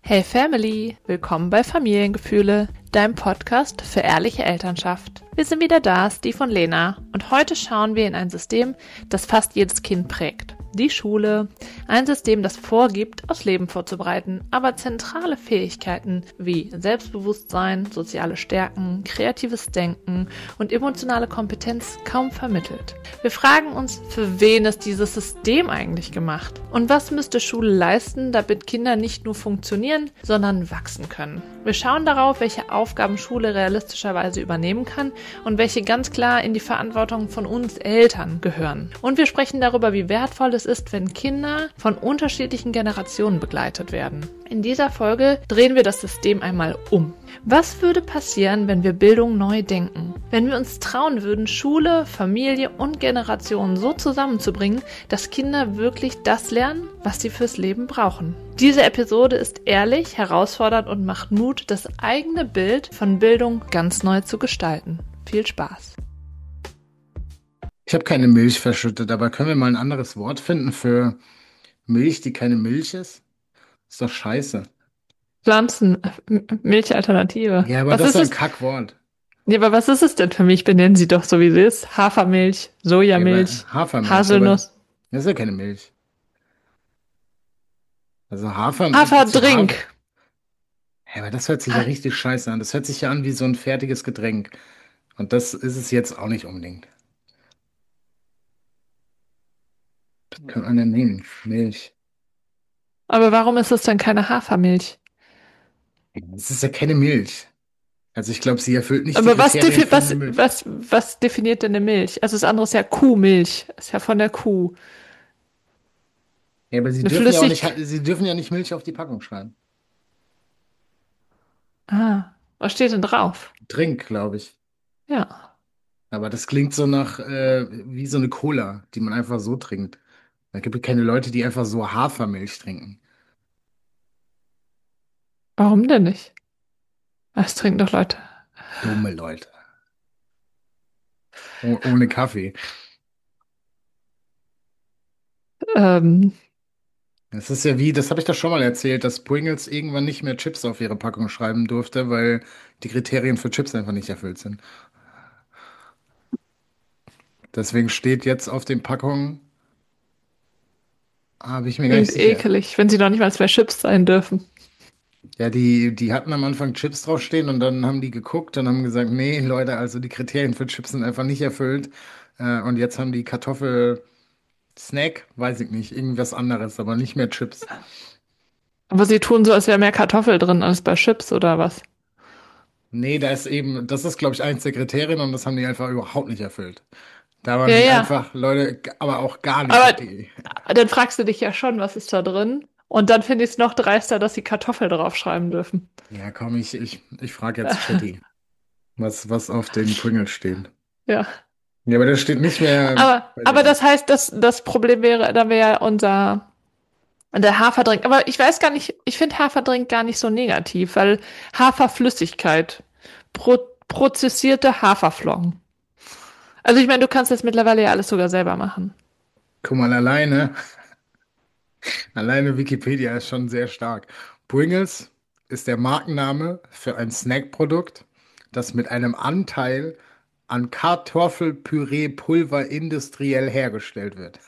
Hey Family, willkommen bei Familiengefühle, deinem Podcast für ehrliche Elternschaft. Wir sind wieder da, Steve und Lena, und heute schauen wir in ein System, das fast jedes Kind prägt. Die Schule, ein System, das vorgibt, aufs Leben vorzubereiten, aber zentrale Fähigkeiten wie Selbstbewusstsein, soziale Stärken, kreatives Denken und emotionale Kompetenz kaum vermittelt. Wir fragen uns, für wen ist dieses System eigentlich gemacht? Und was müsste Schule leisten, damit Kinder nicht nur funktionieren, sondern wachsen können? Wir schauen darauf, welche Aufgaben Schule realistischerweise übernehmen kann und welche ganz klar in die Verantwortung von uns Eltern gehören. Und wir sprechen darüber, wie wertvoll es ist, wenn Kinder von unterschiedlichen Generationen begleitet werden. In dieser Folge drehen wir das System einmal um. Was würde passieren, wenn wir Bildung neu denken? Wenn wir uns trauen würden, Schule, Familie und Generationen so zusammenzubringen, dass Kinder wirklich das lernen, was sie fürs Leben brauchen. Diese Episode ist ehrlich, herausfordernd und macht Mut, das eigene Bild von Bildung ganz neu zu gestalten. Viel Spaß! Ich habe keine Milch verschüttet, aber können wir mal ein anderes Wort finden für Milch, die keine Milch ist? Ist doch scheiße. Milchalternative. Ja, aber Was das ist ist ein es? Kackwort. Ja, aber was ist es denn für Milch? Benennen Sie doch so, wie sie ist. Hafermilch, Ja, aber Sojamilch, Hafermilch, aber Haselnuss. das ist ja keine Milch. Also Haferdrink. Ja, aber das hört sich ja richtig scheiße an. Das hört sich ja an wie so ein fertiges Getränk. Und das ist es jetzt auch nicht unbedingt. Was kann man denn nehmen? Milch. Aber warum ist es denn keine Hafermilch? Das ist ja keine Milch. Also ich glaube, sie erfüllt nicht die Aber Kriterien für eine Milch. was definiert denn eine Milch? Also das andere ist ja Kuhmilch. Ist ja von der Kuh. Ja, aber Eine Flüssig... sie dürfen ja nicht Milch auf die Packung schreiben. Ah, was steht denn drauf? Trink, glaube ich. Ja. Aber das klingt so nach wie so eine Cola, die man einfach so trinkt. Da gibt es keine Leute, die einfach so Hafermilch trinken. Warum denn nicht? Das trinken doch Leute. Dumme Leute. Ohne Kaffee. Ähm, Das ist ja wie, das habe ich doch schon mal erzählt, dass Pringles irgendwann nicht mehr Chips auf ihre Packung schreiben durfte, weil die Kriterien für Chips einfach nicht erfüllt sind. Deswegen steht jetzt auf den Packungen, bin ich mir gar nicht klingt sicher. ekelig, wenn sie noch nicht mal zwei Chips sein dürfen. Ja, die hatten am Anfang Chips draufstehen und dann haben die geguckt und haben gesagt, nee, Leute, also die Kriterien für Chips sind einfach nicht erfüllt. Und jetzt haben die Kartoffel-Snack, weiß ich nicht, irgendwas anderes, aber nicht mehr Chips. Aber sie tun so, als wäre mehr Kartoffel drin als bei Chips oder was? Nee, das ist, glaube ich, eins der Kriterien und das haben die einfach überhaupt nicht erfüllt. Da waren Ja, die ja. einfach, Leute, aber auch gar nicht Aber happy. dann fragst du dich ja schon, was ist da drin? Und dann finde ich es noch dreister, dass sie Kartoffel draufschreiben dürfen. Ja, komm, ich frage jetzt Chatty, was auf den Pringles steht. Ja. Ja, aber da steht nicht mehr, weiß ich Aber das nicht. heißt, dass das Problem wäre, da wäre ja der Haferdrink. Aber ich weiß gar nicht, ich finde Haferdrink gar nicht so negativ, weil Haferflüssigkeit, prozessierte Haferflocken. Also ich meine, du kannst das mittlerweile ja alles sogar selber machen. Guck mal, alleine Wikipedia ist schon sehr stark. Pringles ist der Markenname für ein Snackprodukt, das mit einem Anteil an Kartoffelpüree-Pulver industriell hergestellt wird.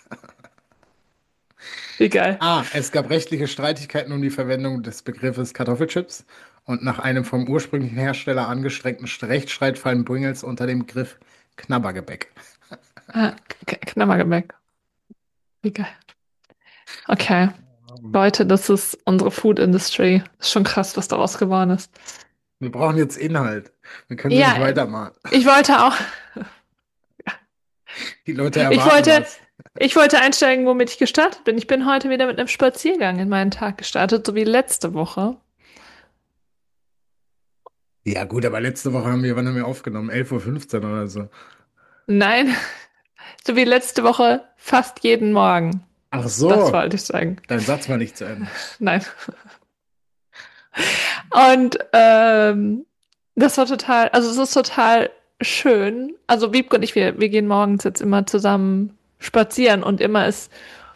Wie geil. Es gab rechtliche Streitigkeiten um die Verwendung des Begriffes Kartoffelchips und nach einem vom ursprünglichen Hersteller angestrengten Rechtsstreit fallen Pringles unter dem Begriff Knabbergebäck. Ah, Knabbergebäck. Wie geil. Okay. Leute, das ist unsere Food Industry. Ist schon krass, was daraus geworden ist. Wir brauchen jetzt Inhalt. Wir können so nicht Ja, weitermachen. ich wollte auch, Die Leute ich erwarten wollte, was. ich wollte einsteigen, womit ich gestartet bin. Ich bin heute wieder mit einem Spaziergang in meinen Tag gestartet, so wie letzte Woche. Ja gut, aber letzte Woche wann haben wir aufgenommen? 11:15 Uhr oder so. Nein, so wie letzte Woche fast jeden Morgen. Ach Das so, wollte ich sagen. dein Satz war nicht zu Ende. Nein. Und das war total, also es ist total schön. Also Wiebke und ich, wir gehen morgens jetzt immer zusammen spazieren und immer ist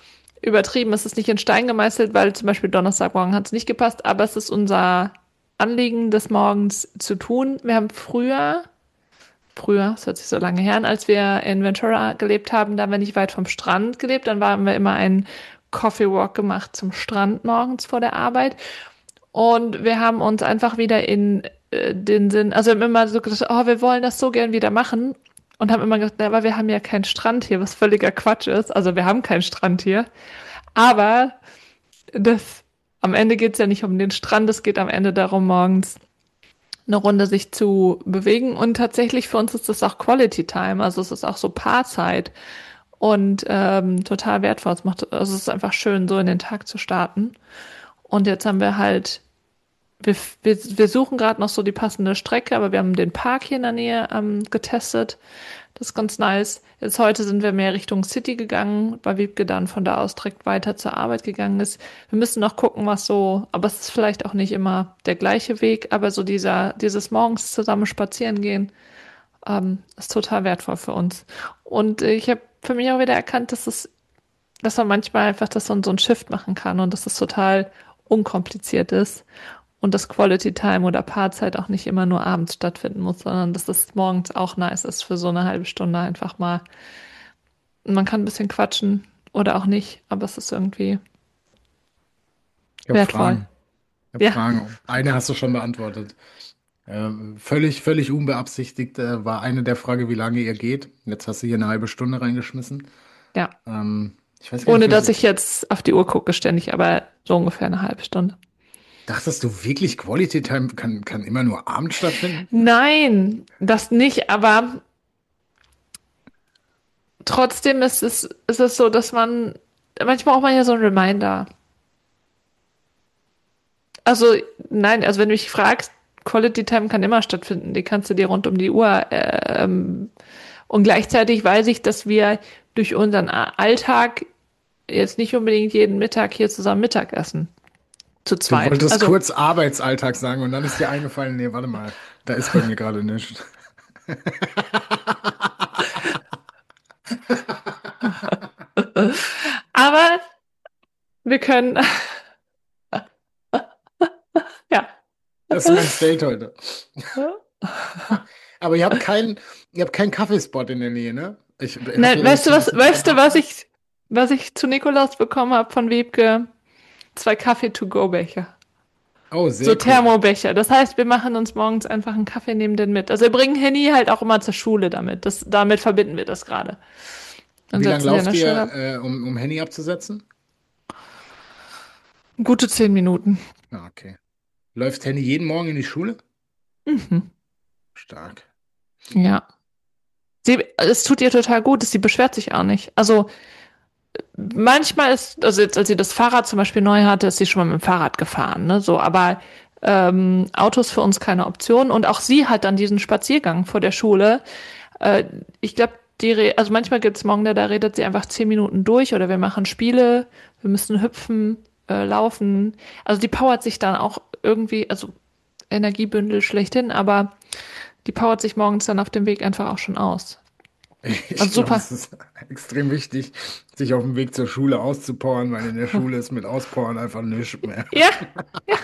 übertrieben. Es ist nicht in Stein gemeißelt, weil zum Beispiel Donnerstagmorgen hat es nicht gepasst, aber es ist unser Anliegen des Morgens zu tun. Wir haben früher, das hört sich so lange her an, als wir in Ventura gelebt haben, da haben wir nicht weit vom Strand gelebt, dann haben wir immer einen Coffee Walk gemacht zum Strand morgens vor der Arbeit. Und wir haben uns einfach wieder in den Sinn, also wir haben immer so gedacht, oh, wir wollen das so gern wieder machen. Und haben immer gedacht, na, aber wir haben ja keinen Strand hier, was völliger Quatsch ist. Also wir haben keinen Strand hier. Aber am Ende geht es ja nicht um den Strand, es geht am Ende darum, morgens eine Runde sich zu bewegen. Und tatsächlich für uns ist das auch Quality Time. Also es ist auch so Paarzeit und total wertvoll. Also es ist einfach schön, so in den Tag zu starten. Und jetzt haben wir halt, wir suchen gerade noch so die passende Strecke, aber wir haben den Park hier in der Nähe getestet. Das ist ganz nice. Jetzt heute sind wir mehr Richtung City gegangen, weil Wiebke dann von da aus direkt weiter zur Arbeit gegangen ist. Wir müssen noch gucken, was so, aber es ist vielleicht auch nicht immer der gleiche Weg, aber so dieses morgens zusammen spazieren gehen, ist total wertvoll für uns. Und ich habe für mich auch wieder erkannt, dass man manchmal einfach so einen Shift machen kann und dass es total unkompliziert ist und dass Quality Time oder Paarzeit auch nicht immer nur abends stattfinden muss, sondern dass es morgens auch nice ist für so eine halbe Stunde einfach mal. Man kann ein bisschen quatschen oder auch nicht, aber es ist irgendwie Ich habe wertvoll. Fragen. Ich habe Ja, Fragen. Eine hast du schon beantwortet. Völlig unbeabsichtigt war eine der Frage, wie lange ihr geht. Jetzt hast du hier eine halbe Stunde reingeschmissen. ja. Ich weiß gar nicht, Ohne wie dass viel. ich jetzt auf die Uhr gucke ständig, aber so ungefähr eine halbe Stunde. Dachtest du wirklich, Quality Time kann immer nur abends stattfinden? Nein, das nicht, aber trotzdem ist es so, dass manchmal braucht man ja so einen Reminder. Also, nein, also wenn du mich fragst, Quality Time kann immer stattfinden. Die kannst du dir rund um die Uhr. Und gleichzeitig weiß ich, dass wir durch unseren Alltag jetzt nicht unbedingt jeden Mittag hier zusammen Mittag essen. Zu Du zweit. wolltest Also, kurz Arbeitsalltag sagen und dann ist dir eingefallen, nee, warte mal, da ist bei mir gerade nichts. aber wir können, ja. Das ist mein State heute. Aber ihr habt keinen Kaffeespot in der Nähe, ne? Ich habe Nein, jetzt so ein bisschen drüber weißt du, nachgedacht. was ich zu Nikolaus bekommen habe von Wiebke? 2 Kaffee-to-go-Becher. Oh, So sehr cool. Thermobecher. Das heißt, wir machen uns morgens einfach einen Kaffee, nehmen den mit. Also wir bringen Henny halt auch immer zur Schule damit. Damit verbinden wir das gerade. Dann Wie lange setzen sie an lauft der Schule ihr, ab. um Handy abzusetzen? Gute 10 Minuten. Ah, okay. Läuft Handy jeden Morgen in die Schule? Mhm. Stark. Ja. Es tut ihr total gut, sie beschwert sich auch nicht. Also manchmal also jetzt, als sie das Fahrrad zum Beispiel neu hatte, ist sie schon mal mit dem Fahrrad gefahren, ne? So, aber Autos für uns keine Option. Und auch sie hat dann diesen Spaziergang vor der Schule. Äh, Ich glaube, also manchmal gibt es Morgen, da redet sie einfach 10 Minuten durch oder wir machen Spiele, wir müssen hüpfen, laufen. Also die powert sich dann auch irgendwie, also Energiebündel schlechthin, aber die powert sich morgens dann auf dem Weg einfach auch schon aus. Ich Also glaube, super. es ist extrem wichtig, sich auf dem Weg zur Schule auszupowern, weil in der Schule ist mit Auspowern einfach nichts mehr. Ja, ja,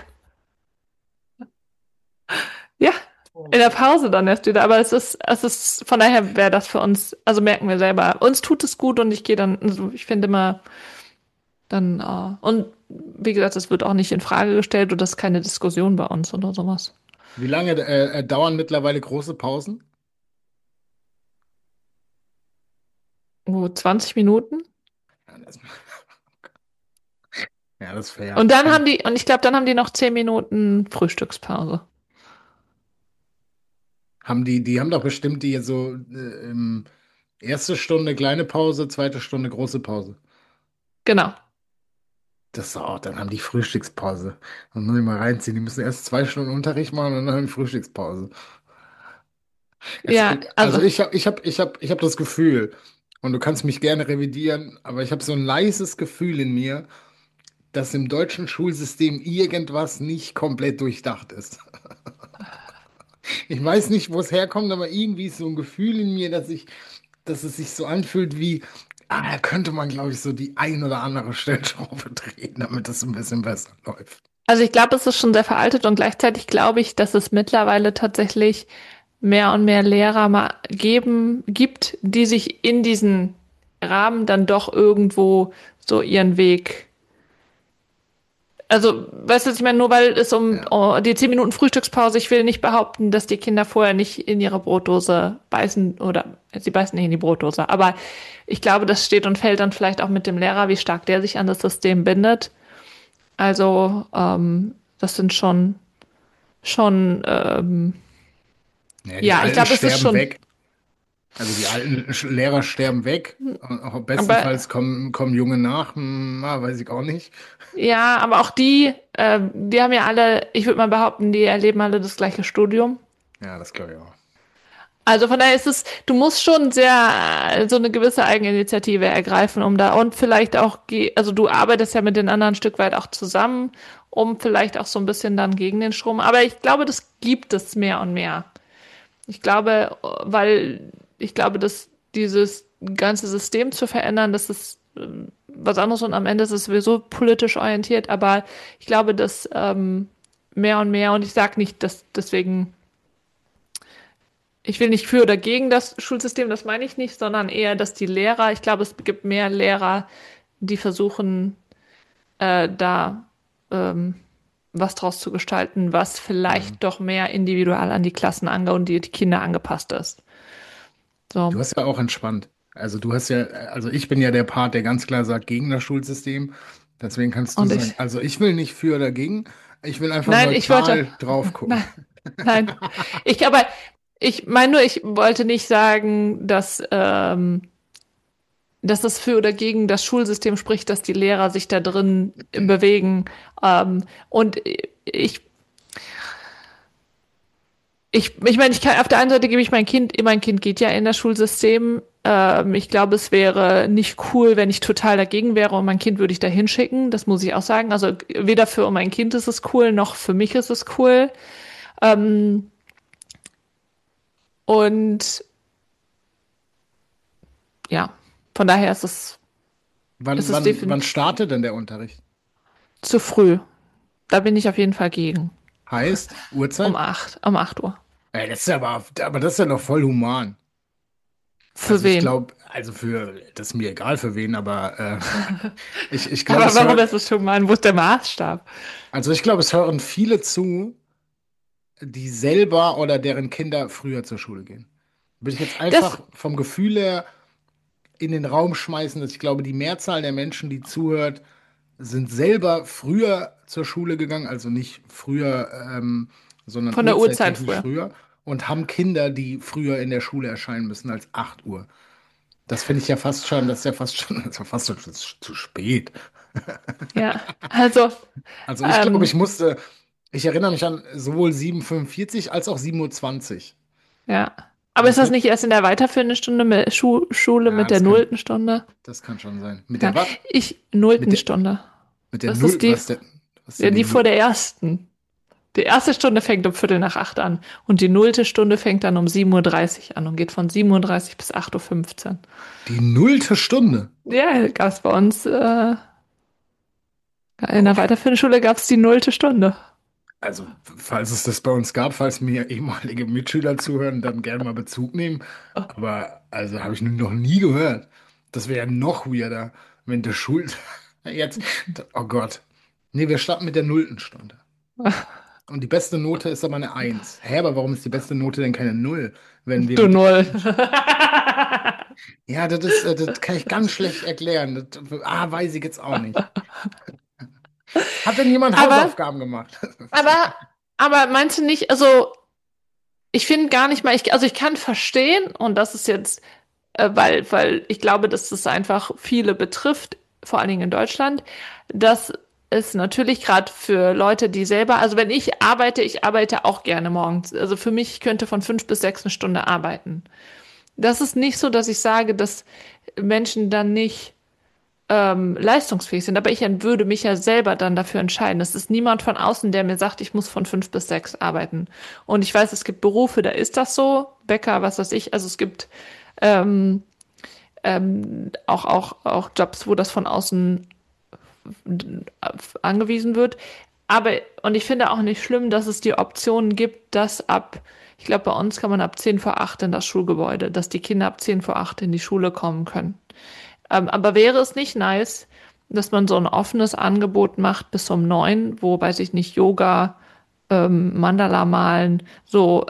ja. In der Pause dann erst wieder. Aber von daher wäre das für uns, also merken wir selber, uns tut es gut und ich gehe dann, also ich finde immer dann, und wie gesagt, es wird auch nicht in Frage gestellt und das ist keine Diskussion bei uns oder sowas. Wie lange dauern mittlerweile große Pausen? 20 Minuten. Ja, das ist fair. Und und ich glaube, dann haben die noch 10 Minuten Frühstückspause. Die haben doch bestimmt die so erste Stunde kleine Pause, zweite Stunde große Pause. Genau. Dann haben die Frühstückspause. Dann muss ich mal reinziehen. Die müssen erst 2 Stunden Unterricht machen und dann haben die Frühstückspause. Ja, Also also, ich hab das Gefühl, und du kannst mich gerne revidieren, aber ich habe so ein leises Gefühl in mir, dass im deutschen Schulsystem irgendwas nicht komplett durchdacht ist. Ich weiß nicht, wo es herkommt, aber irgendwie ist so ein Gefühl in mir, dass es sich so anfühlt wie, Da könnte man, glaube ich, so die ein oder andere Stellschraube drehen, damit es ein bisschen besser läuft. Also ich glaube, es ist schon sehr veraltet und gleichzeitig glaube ich, dass es mittlerweile tatsächlich mehr und mehr Lehrer mal gibt, die sich in diesen Rahmen dann doch irgendwo so ihren Weg. Also, weißt du, was ich meine, nur weil es Ja. die 10 Minuten Frühstückspause, ich will nicht behaupten, dass die Kinder vorher nicht in ihre Brotdose beißen oder sie beißen nicht in die Brotdose. Aber ich glaube, das steht und fällt dann vielleicht auch mit dem Lehrer, wie stark der sich an das System bindet. Also, das sind schon, Ja, die ja, ich Alten glaube, es ist sterben schon, weg. Also die alten Lehrer sterben weg. Und auch aber bestenfalls kommen Junge nach. Weiß ich auch nicht. ja, aber auch die haben ja alle, ich würde mal behaupten, die erleben alle das gleiche Studium. Ja, das glaube ich auch. Also von daher ist es, du musst schon so eine gewisse Eigeninitiative ergreifen, um da und vielleicht auch, also du arbeitest ja mit den anderen ein Stück weit auch zusammen, um vielleicht auch so ein bisschen dann gegen den Strom. Aber ich glaube, das gibt es mehr und mehr. Ich glaube, weil ich glaube, dass dieses ganze System zu verändern, das ist was anderes und am Ende ist es sowieso politisch orientiert, aber ich glaube, dass mehr und mehr, und ich sage nicht, dass deswegen, ich will nicht für oder gegen das Schulsystem, das meine ich nicht, sondern eher, dass die Lehrer, ich glaube, es gibt mehr Lehrer, die versuchen, da ähm, was draus zu gestalten, was Mhm. vielleicht doch mehr individual an die Klassen und die Kinder angepasst ist. So. Du hast ja auch entspannt. Also du hast ja, also ich bin ja der Part, der ganz klar sagt, gegen das Schulsystem. Deswegen kannst du Und sagen, ich, also ich will nicht für oder gegen. Ich will einfach nein, ich wollte, neutral drauf gucken. nein, nein. Aber ich meine nur, ich wollte nicht sagen, dass das für oder gegen das Schulsystem spricht, dass die Lehrer sich da drin bewegen. Und ich meine, ich kann, auf der einen Seite gebe ich mein Kind geht ja in das Schulsystem. Ich glaube, es wäre nicht cool, wenn ich total dagegen wäre und mein Kind würde ich da hinschicken. Das muss ich auch sagen. Also weder für mein Kind ist es cool, noch für mich ist es cool. Ähm, und ja, von daher ist Wann, es wann definitiv startet denn der Unterricht? zu früh. Da bin ich auf jeden Fall gegen. Heißt, Uhrzeit? Um 8 Uhr. Ey, das ist ja aber das ist ja noch voll human. Für Also ich wen? glaube, das ist mir egal für wen, aber ich glaube, Aber warum ist es schon mal, wo ist der Maßstab? ich glaube, es hören viele zu, die selber oder deren Kinder früher zur Schule gehen. Würde ich jetzt Das einfach vom Gefühl her in den Raum schmeißen, dass ich glaube, die Mehrzahl der Menschen, die zuhört, sind selber früher zur Schule gegangen, also nicht früher, sondern von der Uhrzeit uhrzeittechnisch früher. früher und haben Kinder, die früher in der Schule erscheinen müssen als 8 Uhr. Das finde ich ja fast schon, das ist ja fast schon, das ist ja fast schon zu spät. Ja, also, Also ich glaube, ähm, ich erinnere mich an sowohl 7:45 als auch 7:20 Uhr. ja. Aber Und ist ich das bin, nicht erst in der weiterführenden Stunde mit Schule ja, mit der nullten Stunde? das kann schon sein. Mit Ja, der was? Mit nullten der, Stunde. mit der Das ist Null, was ist ja, denn die die vor Null? der ersten. Die erste Stunde fängt um Viertel nach 8 an und die nullte Stunde fängt dann um 7:30 Uhr an und geht von 7:30 Uhr bis 8:15 Uhr. Die nullte Stunde. Ja, gab es bei uns, in der Okay. weiterführenden Schule gab es die nullte Stunde. Also, falls es das bei uns gab, falls mir ehemalige Mitschüler zuhören, dann gerne mal Bezug nehmen. Aber, also, habe ich noch nie gehört. Das wäre ja noch weirder, wenn der Schul... Jetzt, oh Gott. Nee, wir starten mit der nullten Stunde. Und die beste Note ist aber eine Eins. Hä, aber warum ist die beste Note denn keine Null? Wenn wir Du mit... Null. Ja, das kann ich ganz schlecht erklären. Weiß ich jetzt auch nicht. Hat denn jemand Aber, Hausaufgaben gemacht? aber, aber meinst du nicht, also ich finde gar nicht mal, also ich kann verstehen, und das ist jetzt, weil ich glaube, dass das einfach viele betrifft, vor allen Dingen in Deutschland, dass es natürlich gerade für Leute, die selber, also wenn ich arbeite auch gerne morgens. Also für mich, ich könnte von 5 bis 6 eine Stunde arbeiten. Das ist nicht so, dass ich sage, dass Menschen dann nicht leistungsfähig sind, aber ich würde mich ja selber dann dafür entscheiden. Es ist niemand von außen, der mir sagt, ich muss von 5 bis 6 arbeiten. Und ich weiß, es gibt Berufe, da ist das so, Bäcker, was weiß ich. Also es gibt ähm, auch Jobs, wo das von außen angewiesen wird. Aber, und ich finde auch nicht schlimm, dass es die Option gibt, ich glaube, bei uns kann man ab 10 vor 8 in das Schulgebäude, dass die Kinder ab 10 vor 8 in die Schule kommen können. Aber wäre es nicht nice, dass man so ein offenes Angebot macht bis um 9, wo, weiß ich nicht, Yoga, Mandala malen, so,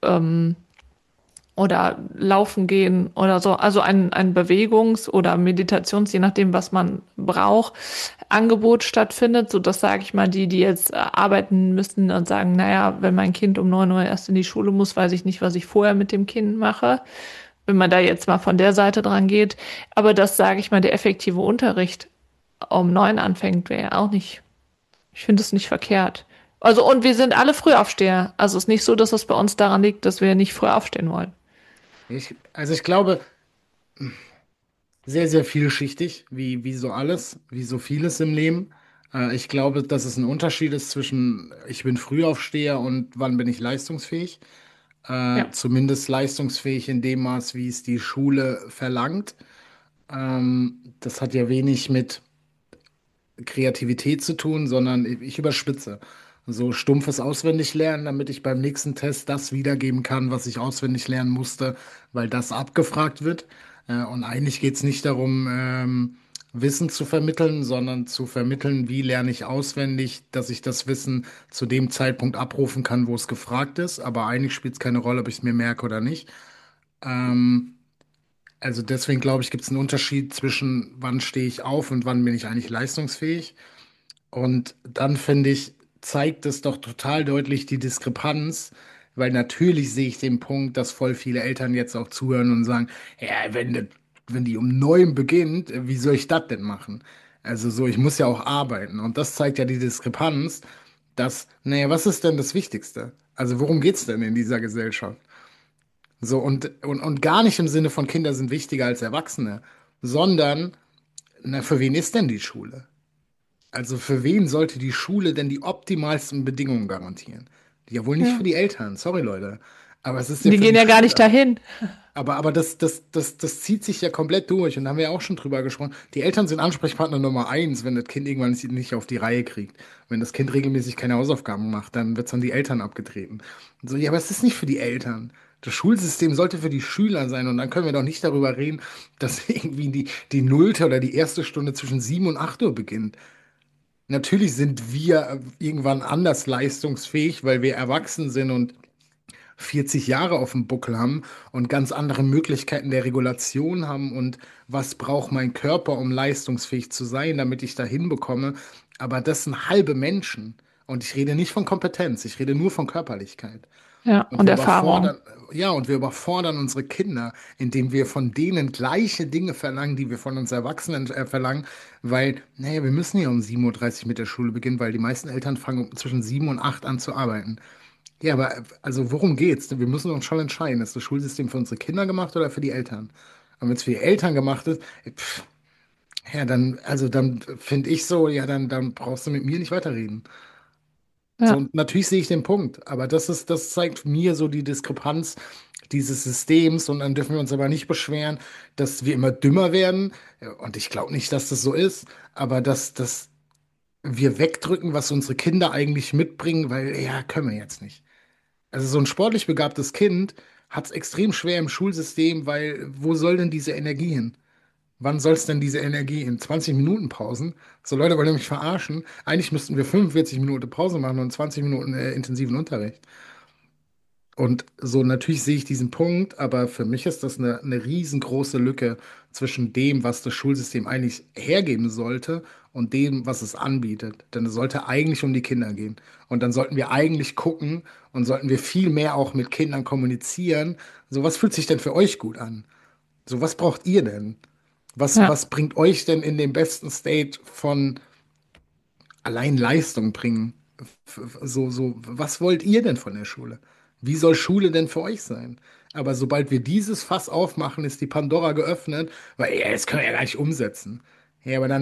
oder laufen gehen oder so, also ein Bewegungs- oder Meditations-, je nachdem, was man braucht, Angebot stattfindet, so dass, sage ich mal, die jetzt arbeiten müssen und sagen, naja, wenn mein Kind um 9 Uhr erst in die Schule muss, weiß ich nicht, was ich vorher mit dem Kind mache, wenn man da jetzt mal von der Seite dran geht. Aber das, sage ich mal, der effektive Unterricht um 9 anfängt, wäre ja auch nicht, ich finde es nicht verkehrt. Also, und wir sind alle Frühaufsteher. Also, es ist nicht so, dass es bei uns daran liegt, dass wir nicht früh aufstehen wollen. Also ich glaube, sehr, sehr vielschichtig, wie so alles, wie so vieles im Leben. Ich glaube, dass es ein Unterschied ist zwischen ich bin Frühaufsteher und wann bin ich leistungsfähig. Ja. Zumindest leistungsfähig in dem Maß, wie es die Schule verlangt. Das hat ja wenig mit Kreativität zu tun, sondern ich überspitze. So stumpfes Auswendiglernen, damit ich beim nächsten Test das wiedergeben kann, was ich auswendig lernen musste, weil das abgefragt wird. Und eigentlich geht es nicht darum, Wissen zu vermitteln, sondern zu vermitteln, wie lerne ich auswendig, dass ich das Wissen zu dem Zeitpunkt abrufen kann, wo es gefragt ist. Aber eigentlich spielt es keine Rolle, ob ich es mir merke oder nicht. Ähm, also deswegen glaube ich, gibt es einen Unterschied zwischen wann stehe ich auf und wann bin ich eigentlich leistungsfähig. Und dann finde ich, zeigt es doch total deutlich die Diskrepanz, weil natürlich sehe ich den Punkt, dass voll viele Eltern jetzt auch zuhören und sagen, ja, wenn die um 9 beginnt, wie soll ich das denn machen? Also so, ich muss ja auch arbeiten. Und das zeigt ja die Diskrepanz, dass, naja, was ist denn das Wichtigste? Also worum geht's denn in dieser Gesellschaft? So, und gar nicht im Sinne von Kinder sind wichtiger als Erwachsene, sondern, na, für wen ist denn die Schule? Also für wen sollte die Schule denn die optimalsten Bedingungen garantieren? Ja, wohl nicht für Ja. die Eltern, sorry Leute. Aber es ist ja Die für gehen die ja gar nicht Schüler. dahin. Aber das zieht sich ja komplett durch. Und da haben wir ja auch schon drüber gesprochen. Die Eltern sind Ansprechpartner Nummer eins, wenn das Kind irgendwann nicht auf die Reihe kriegt. Wenn das Kind regelmäßig keine Hausaufgaben macht, dann wird es an die Eltern abgetreten. Und so, ja, aber es ist nicht für die Eltern. Das Schulsystem sollte für die Schüler sein. Und dann können wir doch nicht darüber reden, dass irgendwie die nullte oder die erste Stunde zwischen 7 und 8 Uhr beginnt. Natürlich sind wir irgendwann anders leistungsfähig, weil wir erwachsen sind und 40 Jahre auf dem Buckel haben und ganz andere Möglichkeiten der Regulation haben und was braucht mein Körper, um leistungsfähig zu sein, damit ich da hinbekomme. Aber das sind halbe Menschen. Und ich rede nicht von Kompetenz, ich rede nur von Körperlichkeit. Ja, Und und wir Erfahrung. überfordern, ja, und wir überfordern unsere Kinder, indem wir von denen gleiche Dinge verlangen, die wir von uns Erwachsenen verlangen, weil, naja, wir müssen ja um 7:30 Uhr mit der Schule beginnen, weil die meisten Eltern fangen zwischen 7 und 8 an zu arbeiten. Ja, aber also worum geht's? Wir müssen uns schon entscheiden, ist das Schulsystem für unsere Kinder gemacht oder für die Eltern? Und wenn es für die Eltern gemacht ist, pff, ja, dann finde ich so, ja, dann brauchst du mit mir nicht weiterreden. So, Ja, und natürlich sehe ich den Punkt, aber das zeigt mir so die Diskrepanz dieses Systems und dann dürfen wir uns aber nicht beschweren, dass wir immer dümmer werden. Und ich glaube nicht, dass das so ist, aber dass wir wegdrücken, was unsere Kinder eigentlich mitbringen, weil, ja, können wir jetzt nicht. Also so ein sportlich begabtes Kind hat es extrem schwer im Schulsystem, weil wo soll denn diese Energie hin? Wann soll es denn diese Energie in 20 Minuten Pausen? So Leute wollen mich verarschen. Eigentlich müssten wir 45 Minuten Pause machen und 20 Minuten intensiven Unterricht. Und so natürlich sehe ich diesen Punkt, aber für mich ist das eine riesengroße Lücke zwischen dem, was das Schulsystem eigentlich hergeben sollte und dem, was es anbietet. Denn es sollte eigentlich um die Kinder gehen. Und dann sollten wir eigentlich gucken und sollten wir viel mehr auch mit Kindern kommunizieren. So, was fühlt sich denn für euch gut an? So, was braucht ihr denn? ja, Was bringt euch denn in den besten State von allein Leistung bringen? Was wollt ihr denn von der Schule? Wie soll Schule denn für euch sein? Aber sobald wir dieses Fass aufmachen, ist die Pandora geöffnet, weil ja, das können wir ja gar nicht umsetzen. Ja, aber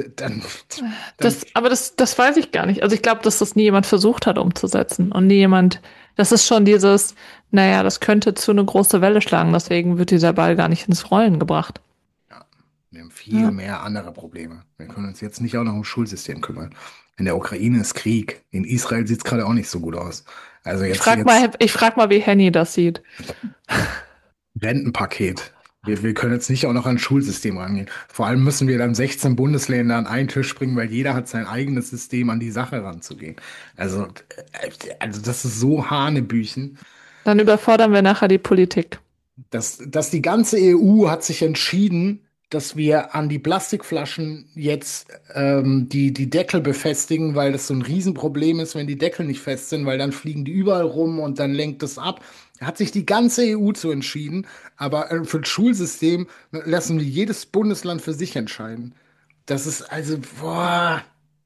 dann, das weiß ich gar nicht. Also ich glaube, dass das nie jemand versucht hat umzusetzen und nie jemand, das ist schon naja, das könnte zu eine große Welle schlagen, deswegen wird dieser Ball gar nicht ins Rollen gebracht. Wir haben viel Ja. mehr andere Probleme. Wir können uns jetzt nicht auch noch ums Schulsystem kümmern. In der Ukraine ist Krieg. In Israel sieht es gerade auch nicht so gut aus. Also jetzt Ich frag mal, wie Henny das sieht. Rentenpaket. Wir können jetzt nicht auch noch ans Schulsystem rangehen. Vor allem müssen wir dann 16 Bundesländer an einen Tisch bringen, weil jeder hat sein eigenes System, an die Sache ranzugehen. Also das ist so Hanebüchen. Dann überfordern wir nachher die Politik. Dass die ganze EU hat sich entschieden, dass wir an die Plastikflaschen jetzt die Deckel befestigen, weil das so ein Riesenproblem ist, wenn die Deckel nicht fest sind, weil dann fliegen die überall rum und dann lenkt es ab. Hat sich die ganze EU zu entschieden, aber für das Schulsystem lassen wir jedes Bundesland für sich entscheiden. Das ist also, boah,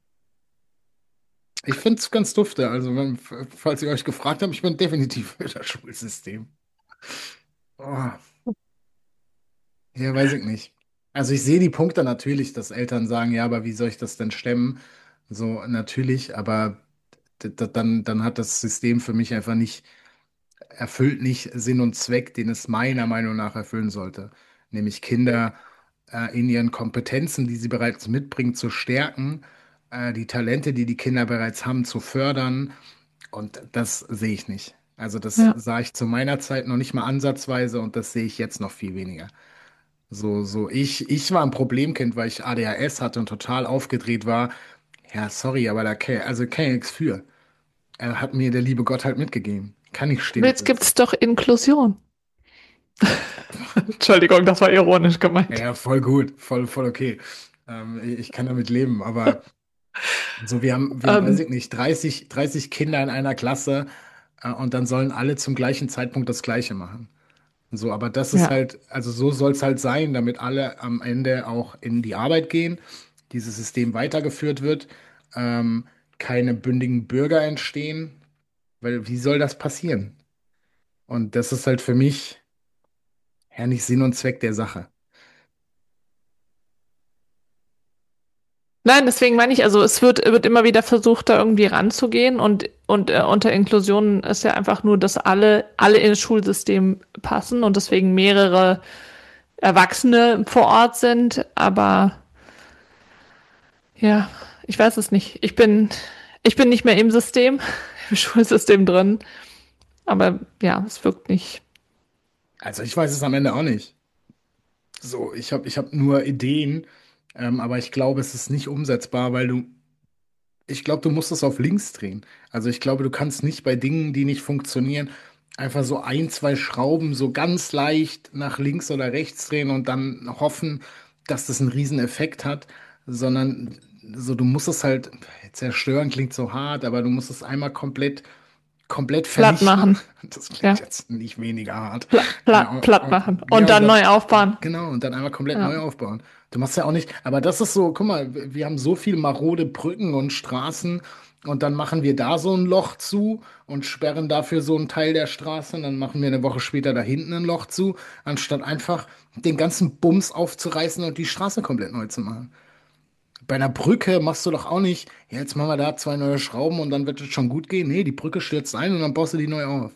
ich finde es ganz dufte. Also, falls ihr euch gefragt habt, ich bin definitiv für das Schulsystem. Oh. Ja, weiß ich nicht. Also ich sehe die Punkte natürlich, dass Eltern sagen, ja, aber wie soll ich das denn stemmen? So, natürlich, aber dann hat das System für mich einfach nicht, erfüllt nicht Sinn und Zweck, den es meiner Meinung nach erfüllen sollte. Nämlich Kinder in ihren Kompetenzen, die sie bereits mitbringen, zu stärken, die Talente, die die Kinder bereits haben, zu fördern. Und das sehe ich nicht. Also das Ja. sah ich zu meiner Zeit noch nicht mal ansatzweise und das sehe ich jetzt noch viel weniger. Ich war ein Problemkind, weil ich ADHS hatte und total aufgedreht war. Ja, sorry, aber also kann ich nichts für. Er hat mir der liebe Gott halt mitgegeben. Kann nicht Und still jetzt sitzen. gibt's doch Inklusion. Entschuldigung, das war ironisch Ja, gemeint. ja, voll gut, voll okay. Ich kann damit leben, aber so, wir haben, weiß Ähm, ich nicht, 30 Kinder in einer Klasse, und dann sollen alle zum gleichen Zeitpunkt das Gleiche machen. So, aber das ist ja. halt, also so soll es halt sein, damit alle am Ende auch in die Arbeit gehen, dieses System weitergeführt wird, ähm, keine bündigen Bürger entstehen, weil wie soll das passieren? Und das ist halt für mich ja nicht Sinn und Zweck der Sache. Nein, deswegen meine ich, also wird immer wieder versucht, da irgendwie ranzugehen und unter Inklusion ist ja einfach nur, dass alle ins Schulsystem passen und deswegen mehrere Erwachsene vor Ort sind, aber ja, ich weiß es nicht. Ich bin nicht mehr im System, im Schulsystem drin, aber ja, es wirkt nicht. Also ich weiß es am Ende auch nicht. So, ich hab nur Ideen, aber ich glaube, es ist nicht umsetzbar, ich glaube, du musst es auf links drehen. Also ich glaube, du kannst nicht bei Dingen, die nicht funktionieren, einfach so ein, zwei Schrauben so ganz leicht nach links oder rechts drehen und dann hoffen, dass das einen riesen Effekt hat, sondern so, du musst es halt, zerstören klingt so hart, aber du musst es einmal komplett Platt vernichten. machen. Das klingt Ja, jetzt nicht weniger hart. platt machen Ja, und dann neu aufbauen. genau, und dann einmal komplett Ja. neu aufbauen. Du machst ja auch nicht, aber das ist so, guck mal, wir haben so viel marode Brücken und Straßen und dann machen wir da so ein Loch zu und sperren dafür so einen Teil der Straße und dann machen wir eine Woche später da hinten ein Loch zu, anstatt einfach den ganzen Bums aufzureißen und die Straße komplett neu zu machen. Bei einer Brücke machst du doch auch nicht, ja, jetzt machen wir da zwei neue Schrauben und dann wird es schon gut gehen. Nee, die Brücke stürzt ein und dann baust du die neu auf.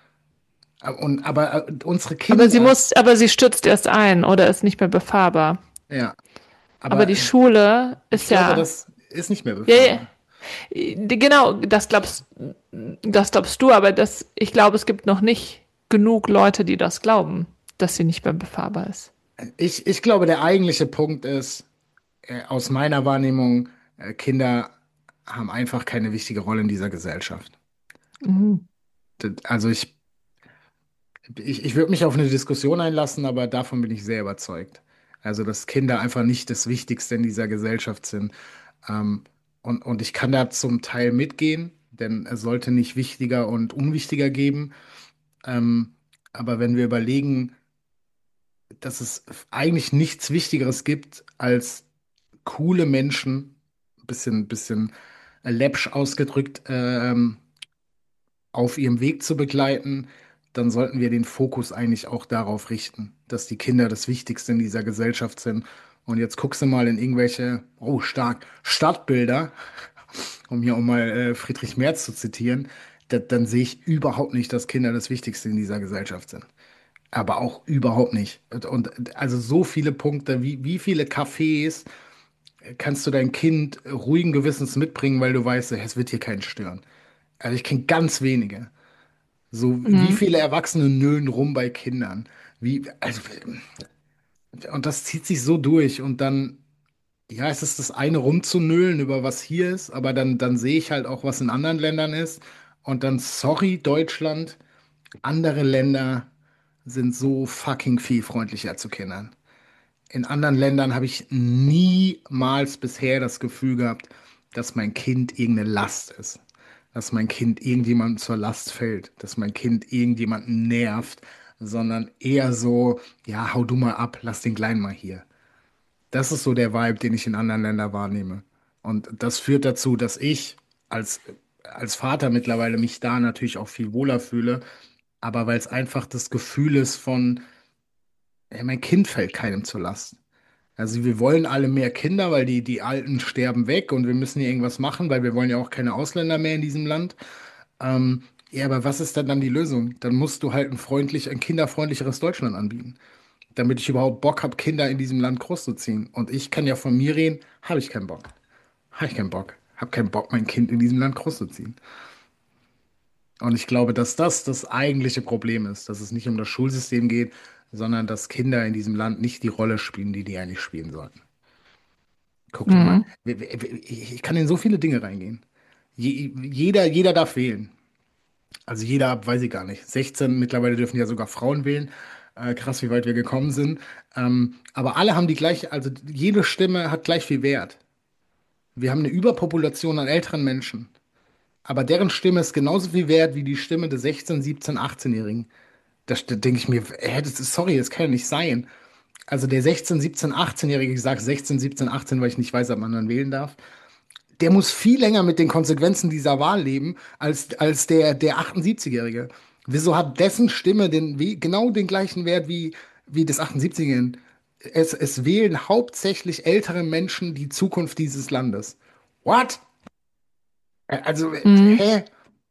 Aber unsere Kinder, Aber sie stürzt erst ein oder ist nicht mehr befahrbar. ja, Aber aber die Schule ich ist glaube, ja, das ist nicht mehr ja, ja, befahrbar. genau, das glaubst du, aber ich glaube, es gibt noch nicht genug Leute, die das glauben, dass sie nicht mehr befahrbar ist. Ich glaube, der eigentliche Punkt ist, aus meiner Wahrnehmung, Kinder haben einfach keine wichtige Rolle in dieser Gesellschaft. Mhm. Also ich würde mich auf eine Diskussion einlassen, aber davon bin ich sehr überzeugt. Also, dass Kinder einfach nicht das Wichtigste in dieser Gesellschaft sind. Ähm, und ich kann da zum Teil mitgehen, denn es sollte nicht wichtiger und unwichtiger geben. Ähm, aber wenn wir überlegen, dass es eigentlich nichts Wichtigeres gibt als coole Menschen, bisschen läppsch ausgedrückt, auf ihrem Weg zu begleiten, dann sollten wir den Fokus eigentlich auch darauf richten, dass die Kinder das Wichtigste in dieser Gesellschaft sind. Und jetzt guckst du mal in irgendwelche, oh stark, Stadtbilder, um mal Friedrich Merz zu zitieren, dann sehe ich überhaupt nicht, dass Kinder das Wichtigste in dieser Gesellschaft sind. aber auch überhaupt nicht. Und also so viele Punkte, wie viele Cafés kannst du dein Kind ruhigen Gewissens mitbringen, weil du weißt, es wird hier keinen stören. Also ich kenne ganz wenige. So, wie Mhm. viele Erwachsene nölen rum bei Kindern? Also, und das zieht sich so durch. Und dann, ja, es ist das eine rumzunölen über was hier ist, aber dann sehe ich halt auch, was in anderen Ländern ist. Und dann, sorry, Deutschland, andere Länder sind so fucking viel freundlicher zu Kindern. In anderen Ländern habe ich niemals bisher das Gefühl gehabt, dass mein Kind irgendeine Last ist. Dass mein Kind irgendjemandem zur Last fällt. Dass mein Kind irgendjemanden nervt. Sondern eher so, ja, hau du mal ab, lass den Kleinen mal hier. Das ist so der Vibe, den ich in anderen Ländern wahrnehme. Und das führt dazu, dass ich als, als Vater mittlerweile mich da natürlich auch viel wohler fühle. Aber weil es einfach das Gefühl ist von, ja, mein Kind fällt keinem zur Last. Also wir wollen alle mehr Kinder, weil die Alten sterben weg und wir müssen hier irgendwas machen, weil wir wollen ja auch keine Ausländer mehr in diesem Land. Ja, aber was ist denn dann die Lösung? Dann musst du halt ein kinderfreundlicheres Deutschland anbieten, damit ich überhaupt Bock habe, Kinder in diesem Land großzuziehen. Und ich kann ja von mir reden, habe ich keinen Bock. Habe ich keinen Bock. Habe keinen Bock, mein Kind in diesem Land großzuziehen. Und ich glaube, dass das das eigentliche Problem ist, dass es nicht um das Schulsystem geht, sondern dass Kinder in diesem Land nicht die Rolle spielen, die die eigentlich spielen sollten. Guck dir mal, Mhm. ich kann in so viele Dinge reingehen. Jeder darf wählen. Also jeder ab, weiß ich gar nicht. 16, mittlerweile dürfen ja sogar Frauen wählen. Krass, wie weit wir gekommen sind. Aber alle haben die gleiche, also jede Stimme hat gleich viel Wert. Wir haben eine Überpopulation an älteren Menschen. Aber deren Stimme ist genauso viel wert wie die Stimme des 16, 17, 18-Jährigen. Da denke ich mir, sorry, das kann ja nicht sein. Also der 16, 17, 18-Jährige, ich sage 16, 17, 18, weil ich nicht weiß, ob man dann wählen darf, der muss viel länger mit den Konsequenzen dieser Wahl leben als der 78-Jährige. Wieso hat dessen Stimme genau den gleichen Wert wie des 78-Jährigen? Es wählen hauptsächlich ältere Menschen die Zukunft dieses Landes. What? Also, Mhm. hä?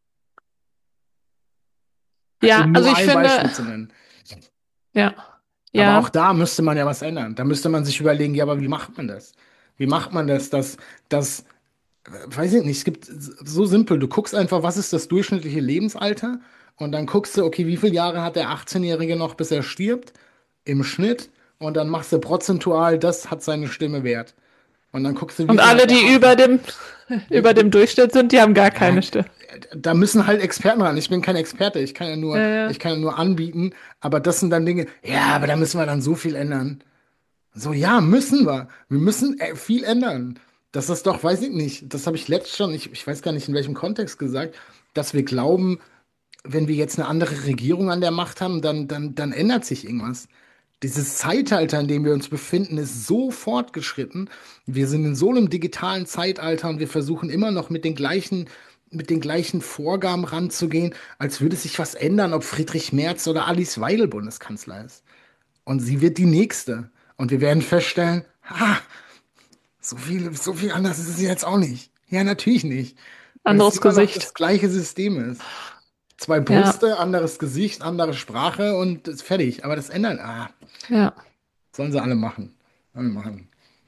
Ja, Um also nur ich ein finde, Beispiel zu nennen. ja, Aber auch ja. da müsste man ja was ändern. Da müsste man sich überlegen, ja, aber wie macht man das? Wie macht man das, dass weiß ich nicht, es gibt so simpel, du guckst einfach, was ist das durchschnittliche Lebensalter und dann guckst du, okay, wie viele Jahre hat der 18-Jährige noch, bis er stirbt, im Schnitt und dann machst du prozentual, das hat seine Stimme wert. Und dann guckst du, wie Und viel hat alle, der die 8. Wie, über dem wie, Durchschnitt sind, die haben gar ja, keine Stimme. da müssen halt Experten ran. Ich bin kein Experte, Ja, ich ja. kann ja nur anbieten, aber das sind dann Dinge, ja, aber da müssen wir dann so viel ändern. So, ja, müssen wir. Wir müssen viel ändern. Das ist doch, weiß ich nicht, das habe ich letzt schon, ich weiß gar nicht in welchem Kontext gesagt, dass wir glauben, wenn wir jetzt eine andere Regierung an der Macht haben, dann ändert sich irgendwas. Dieses Zeitalter, in dem wir uns befinden, ist so fortgeschritten. Wir sind in so einem digitalen Zeitalter und wir versuchen immer noch mit den gleichen Vorgaben ranzugehen, als würde sich was ändern, ob Friedrich Merz oder Alice Weidel Bundeskanzler ist. Und sie wird die nächste. Und wir werden feststellen, ha, so viel anders ist es jetzt auch nicht. Ja, natürlich nicht. Weil es Anderes immer noch Gesicht. das gleiche System ist. Zwei Ja, Brüste, anderes Gesicht, andere Sprache und ist fertig. Aber das ändert, ja. sollen sie alle machen. Alle machen.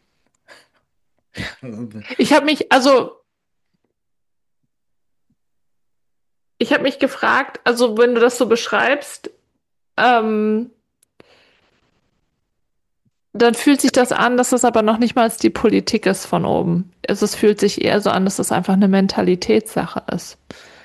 Also, Ich habe mich, also, ich habe mich gefragt, also wenn du das so beschreibst, ähm, dann fühlt sich das an, dass das aber noch nicht mal die Politik ist von oben. Also es fühlt sich eher so an, dass das einfach eine Mentalitätssache ist.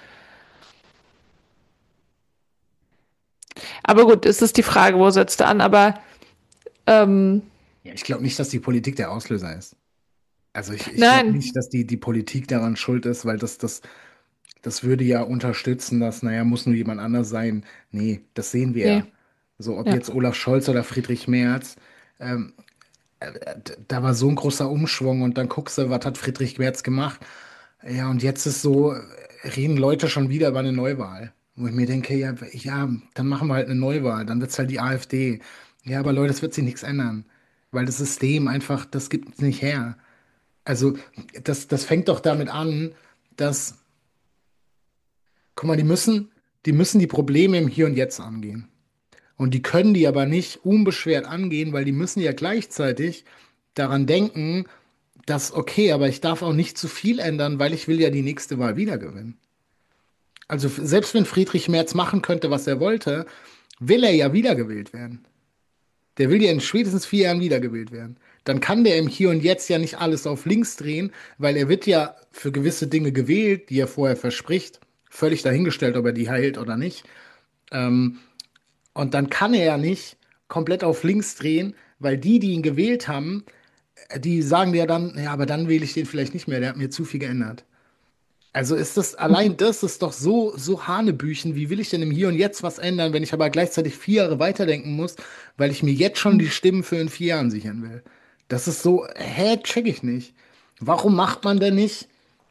Aber gut, es ist die Frage, wo setzt du an? Aber ähm, ja, ich glaube nicht, dass die Politik der Auslöser ist. Also ich glaube nein, nicht, dass die Politik daran schuld ist, weil das würde ja unterstützen, dass, naja, muss nur jemand anders sein. Nee, das sehen wir nee, ja. So, ob ja. jetzt Olaf Scholz oder Friedrich Merz, ähm, da war so ein großer Umschwung und dann guckst du, was hat Friedrich Merz gemacht? Ja, und jetzt ist so, reden Leute schon wieder über eine Neuwahl. Wo ich mir denke, ja, dann machen wir halt eine Neuwahl, dann wird es halt die AfD. Ja, aber Leute, es wird sich nichts ändern, weil das System einfach, das gibt es nicht her. Also, das fängt doch damit an, dass, guck mal, die müssen die Probleme im Hier und Jetzt angehen. Und die können die aber nicht unbeschwert angehen, weil die müssen ja gleichzeitig daran denken, dass, okay, aber ich darf auch nicht zu viel ändern, weil ich will ja die nächste Wahl wieder gewinnen. Also selbst wenn Friedrich Merz machen könnte, was er wollte, will er ja wiedergewählt werden. Der will ja in spätestens 4 Jahren wiedergewählt werden. Dann kann der im Hier und Jetzt ja nicht alles auf links drehen, weil er wird ja für gewisse Dinge gewählt, die er vorher verspricht. Völlig dahingestellt, ob er die hält oder nicht. Ähm, und dann kann er ja nicht komplett auf links drehen, weil die ihn gewählt haben, die sagen ja dann, ja, aber dann wähle ich den vielleicht nicht mehr, der hat mir zu viel geändert. Also ist das, allein das ist doch so Hanebüchen. Wie will ich denn im Hier und Jetzt was ändern, wenn ich aber gleichzeitig 4 Jahre weiterdenken muss, weil ich mir jetzt schon die Stimmen für in 4 Jahren sichern will? Das ist so, check ich nicht. Warum macht man denn nicht?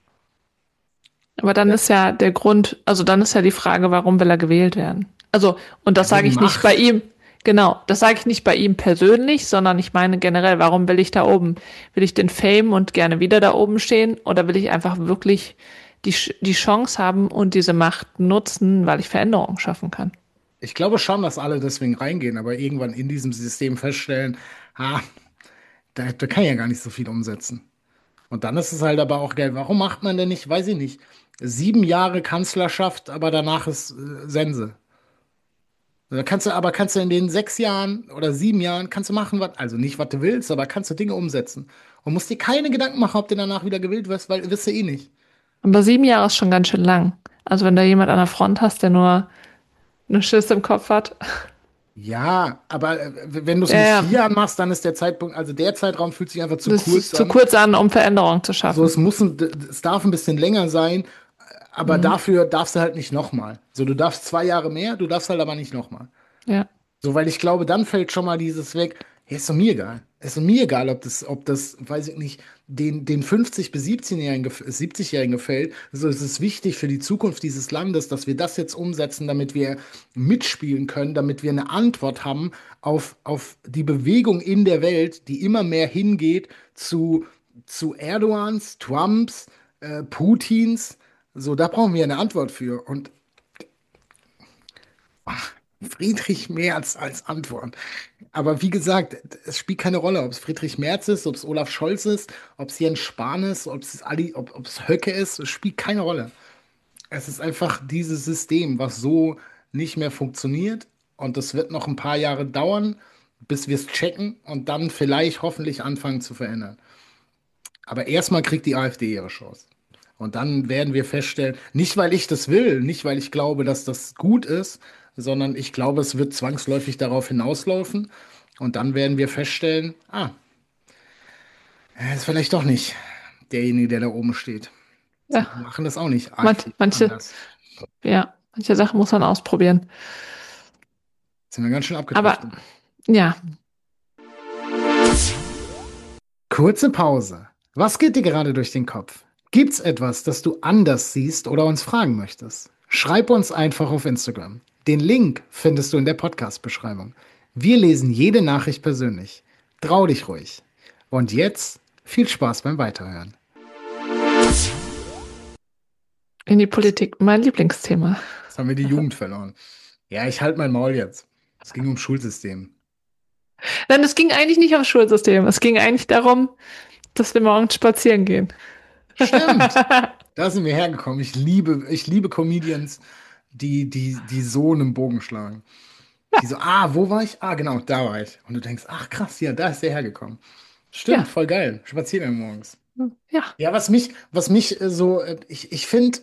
Aber dann ist ja der Grund, also dann ist ja die Frage, warum will er gewählt werden? Also, und das sage Wegen ich nicht bei Macht. ihm, genau, das sage ich nicht bei ihm persönlich, sondern ich meine generell, warum will ich da oben? Will ich den Fame und gerne wieder da oben stehen oder will ich einfach wirklich die Chance haben und diese Macht nutzen, weil ich Veränderungen schaffen kann? Ich glaube schon, dass alle deswegen reingehen, aber irgendwann in diesem System feststellen, ah, da kann ich ja gar nicht so viel umsetzen. Und dann ist es halt aber auch geil. Warum macht man denn nicht, weiß ich nicht, 7 Jahre Kanzlerschaft, aber danach ist Sense. Kannst du in den 6 Jahren oder 7 Jahren, kannst du machen, was, also nicht, was du willst, aber kannst du Dinge umsetzen. Und musst dir keine Gedanken machen, ob du danach wieder gewählt wirst, weil wirst du eh nicht. Aber 7 Jahre ist schon ganz schön lang. Also wenn da jemand an der Front hast, der nur eine Schiss im Kopf hat. Ja, aber wenn du es Ja, mit ja, 4 Jahren machst, dann ist der Zeitpunkt, also der Zeitraum fühlt sich einfach zu das kurz ist zu an. kurz an, um Veränderungen zu So, schaffen. es darf ein bisschen länger sein, aber Mhm. dafür darfst du halt nicht nochmal. So, du darfst 2 Jahre mehr, du darfst halt aber nicht nochmal. Ja. So, weil ich glaube, dann fällt schon mal dieses weg. Ja, ist doch mir egal. Ist doch mir egal, ob das, weiß ich nicht, den 50- bis 70-Jährigen gefällt. Also es ist wichtig für die Zukunft dieses Landes, dass wir das jetzt umsetzen, damit wir mitspielen können, damit wir eine Antwort haben auf die Bewegung in der Welt, die immer mehr hingeht zu Erdogans, Trumps, Putins. So, da brauchen wir eine Antwort für. Und Friedrich Merz als Antwort. Aber wie gesagt, es spielt keine Rolle, ob es Friedrich Merz ist, ob es Olaf Scholz ist, ob es Jens Spahn ist, ob es Höcke ist, es spielt keine Rolle. Es ist einfach dieses System, was so nicht mehr funktioniert. Und das wird noch ein paar Jahre dauern, bis wir es checken und dann vielleicht hoffentlich anfangen zu verändern. Aber erstmal kriegt die AfD ihre Chance. Und dann werden wir feststellen, nicht weil ich das will, nicht weil ich glaube, dass das gut ist, sondern ich glaube, es wird zwangsläufig darauf hinauslaufen. Und dann werden wir feststellen, er ist vielleicht doch nicht derjenige, der da oben steht. Ja, Die machen das auch nicht arg viel manche, anders. ja, manche Sachen muss man ausprobieren. Sind wir ganz schön Aber abgedriftet. ja, Kurze Pause. Was geht dir gerade durch den Kopf? Gibt's etwas, das du anders siehst oder uns fragen möchtest? Schreib uns einfach auf Instagram. Den Link findest du in der Podcast-Beschreibung. Wir lesen jede Nachricht persönlich. Trau dich ruhig. Und jetzt viel Spaß beim Weiterhören. in die Politik, mein Lieblingsthema. Jetzt haben wir die Jugend verloren. Ja, ich halte mein Maul jetzt. Es ging ums Schulsystem. Nein, es ging eigentlich nicht ums Schulsystem. Es ging eigentlich darum, dass wir morgens spazieren gehen. Stimmt. Da sind wir hergekommen. Ich liebe Comedians, die so einen Bogen schlagen. Die so, wo war ich? Genau, da war ich. Und du denkst, ach krass, ja, da ist der hergekommen. Stimmt, Ja, voll geil. Spazieren morgens. ja, Ja, was mich ich finde,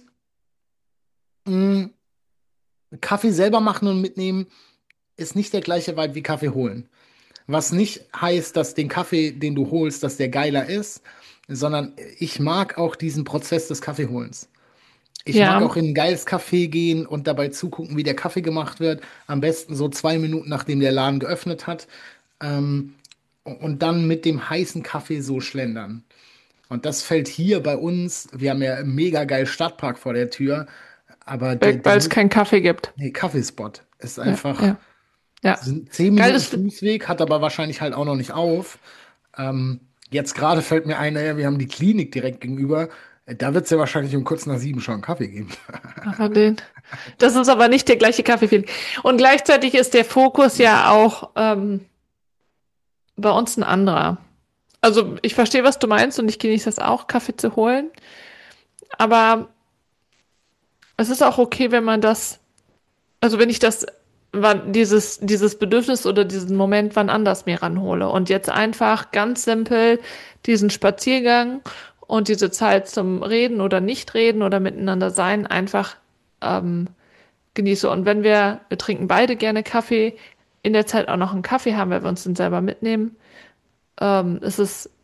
Kaffee selber machen und mitnehmen ist nicht der gleiche Vibe wie Kaffee holen. Was nicht heißt, dass den Kaffee, den du holst, dass der geiler ist, sondern ich mag auch diesen Prozess des Kaffeeholens. Ich mag ja. auch in ein geiles Café gehen und dabei zugucken, wie der Kaffee gemacht wird. Am besten so 2 Minuten, nachdem der Laden geöffnet hat. Ähm, und dann mit dem heißen Kaffee so schlendern. Und das fällt hier bei uns. Wir haben ja einen mega geil Stadtpark vor der Tür. Aber Weil es keinen Kaffee gibt. nee, Kaffeespot ist Ja, einfach, ja, ja. sind 10 Minuten Geiles, Fußweg, hat aber wahrscheinlich halt auch noch nicht auf. Jetzt gerade fällt mir ein, naja, wir haben die Klinik direkt gegenüber. Da wird es ja wahrscheinlich um kurz nach 7 schon einen Kaffee geben. Aber das ist aber nicht der gleiche Kaffee. Und gleichzeitig ist der Fokus ja auch bei uns ein anderer. Also ich verstehe, was du meinst und ich genieße das auch, Kaffee zu holen. Aber es ist auch okay, wenn man das, also wenn ich das, dieses Bedürfnis oder diesen Moment wann anders mir ranhole. Und jetzt einfach ganz simpel diesen Spaziergang und diese Zeit zum Reden oder Nicht-Reden oder miteinander sein einfach genieße. Und wenn wir trinken beide gerne Kaffee, in der Zeit auch noch einen Kaffee haben, weil wir uns den selber mitnehmen, ist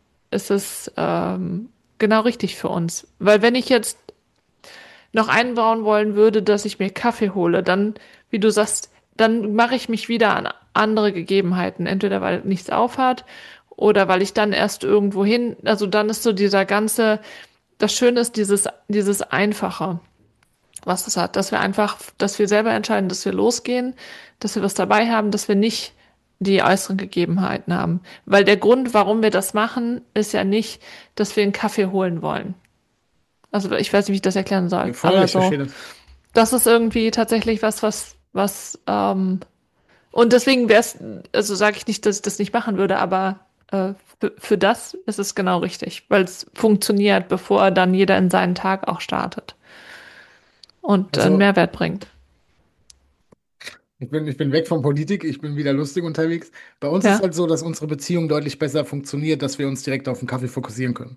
es genau richtig für uns. Weil wenn ich jetzt noch einbauen wollen würde, dass ich mir Kaffee hole, dann, wie du sagst, dann mache ich mich wieder an andere Gegebenheiten. Entweder weil nichts aufhat oder weil ich dann erst irgendwo hin, also dann ist so das Schöne ist dieses Einfache, was es hat, dass wir einfach, dass wir selber entscheiden, dass wir losgehen, dass wir was dabei haben, dass wir nicht die äußeren Gegebenheiten haben. Weil der Grund, warum wir das machen, ist ja nicht, dass wir einen Kaffee holen wollen. Also ich weiß nicht, wie ich das erklären soll. Voll, Aber ich verstehe so, das. das ist irgendwie tatsächlich und deswegen wäre es, also sage ich nicht, dass ich das nicht machen würde, aber für das ist es genau richtig, weil es funktioniert, bevor dann jeder in seinen Tag auch startet und einen Also, Mehrwert bringt. ich bin weg von Politik, ich bin wieder lustig unterwegs. Bei uns ist Ja, halt so, dass unsere Beziehung deutlich besser funktioniert, dass wir uns direkt auf den Kaffee fokussieren können.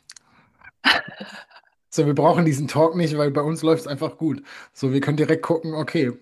So, wir brauchen diesen Talk nicht, weil bei uns läuft es einfach gut. So, wir können direkt gucken, okay.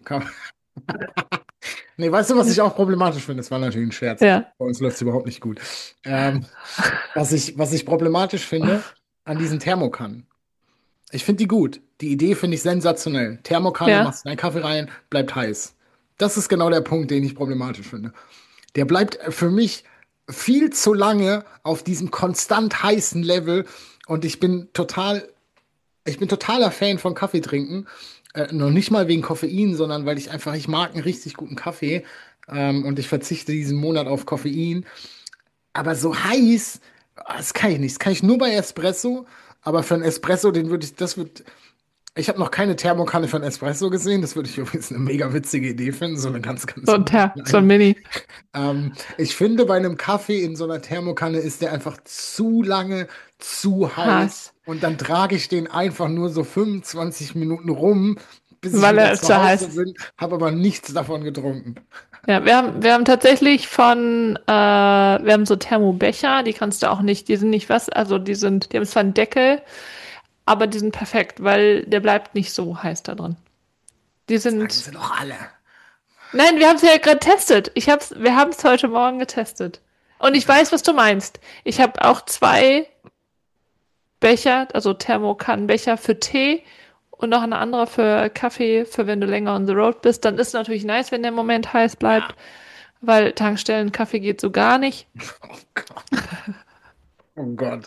Nee, weißt du, was ich auch problematisch finde? Das war natürlich ein Scherz. ja, Bei uns läuft es überhaupt nicht gut. Ähm, was ich problematisch finde an diesen Thermokannen. Ich finde die gut. Die Idee finde ich sensationell. Thermokanne, ja. machst deinen Kaffee rein, bleibt heiß. Das ist genau der Punkt, den ich problematisch finde. Der bleibt für mich viel zu lange auf diesem konstant heißen Level und ich bin totaler Fan von Kaffee trinken. Noch nicht mal wegen Koffein, sondern weil ich mag einen richtig guten Kaffee. Und ich verzichte diesen Monat auf Koffein. Aber so heiß, das kann ich nicht. Das kann ich nur bei Espresso. Aber für einen Espresso, ich habe noch keine Thermokanne für einen Espresso gesehen. Das würde ich übrigens eine mega witzige Idee finden. So eine ganz, ganz So ein kleine. Mini. Ich finde, bei einem Kaffee in so einer Thermokanne ist der einfach zu lange, zu heiß. Hass. Und dann trage ich den einfach nur so 25 Minuten rum, bis ich Weil wieder er zu zu heiß Hause ist. bin, habe aber nichts davon getrunken. Ja, wir haben tatsächlich wir haben so Thermobecher, die kannst du auch nicht, die sind nicht also die haben zwar einen Deckel, aber die sind perfekt, weil der bleibt nicht so heiß da drin. Die Sagen sind, sie doch alle. nein, wir haben es ja gerade getestet. Wir haben es heute Morgen getestet. Und ich weiß, was du meinst. Ich habe auch 2 Becher, also Thermokannenbecher für Tee und noch eine andere für Kaffee, für wenn du länger on the road bist. Dann ist es natürlich nice, wenn der Moment heiß bleibt, weil Tankstellen Kaffee geht so gar nicht. Oh Gott. Oh Gott.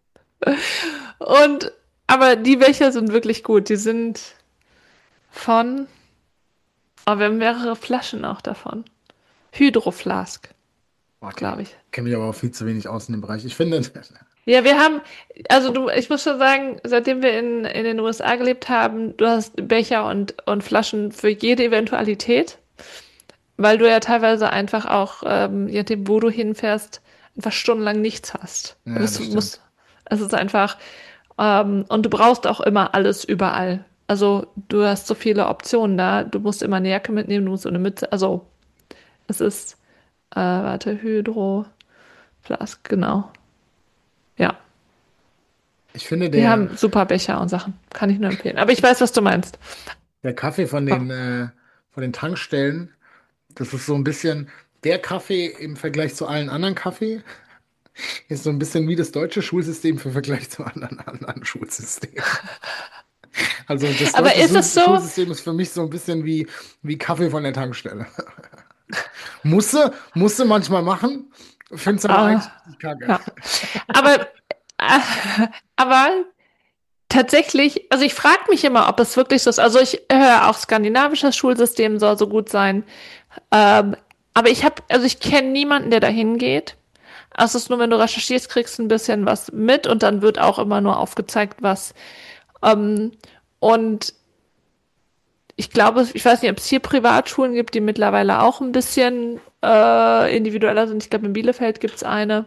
Und, aber die Becher sind wirklich gut. Die sind von, aber wir haben mehrere Flaschen auch davon. Hydro Flask, Okay. glaube ich. Kenne mich aber auch viel zu wenig aus in dem Bereich. Ich finde, Ja, ich muss schon sagen, seitdem wir in den USA gelebt haben, du hast Becher und Flaschen für jede Eventualität, weil du ja teilweise einfach auch, je nachdem, wo du hinfährst, einfach stundenlang nichts hast. ja, das stimmt. Es ist einfach, und du brauchst auch immer alles überall. Also du hast so viele Optionen da. Du musst immer eine Jacke mitnehmen, du musst eine Mütze. Also es ist, warte, Hydro Flask, genau. Ja. Ich finde, Die der, haben super Becher und Sachen. Kann ich nur empfehlen. Aber ich weiß, was du meinst. der Kaffee Oh. von den Tankstellen, das ist so ein bisschen der Kaffee im Vergleich zu allen anderen Kaffee. Ist so ein bisschen wie das deutsche Schulsystem im Vergleich zu anderen Schulsystemen. Also das Aber deutsche ist es so? Schulsystem ist für mich so ein bisschen wie Kaffee von der Tankstelle. Musste manchmal machen, finde es aber Ah, eigentlich richtig kacke. ja. Aber, äh, aber tatsächlich, also ich frage mich immer, ob es wirklich so ist. Also ich höre auch skandinavisches Schulsystem soll so gut sein. Ähm, aber also ich kenne niemanden, der dahin geht. Es ist nur, wenn du recherchierst, kriegst du ein bisschen was mit und dann wird auch immer nur aufgezeigt, was. Und ich glaube, ich weiß nicht, ob es hier Privatschulen gibt, die mittlerweile auch ein bisschen individueller sind. Ich glaube, in Bielefeld gibt es eine,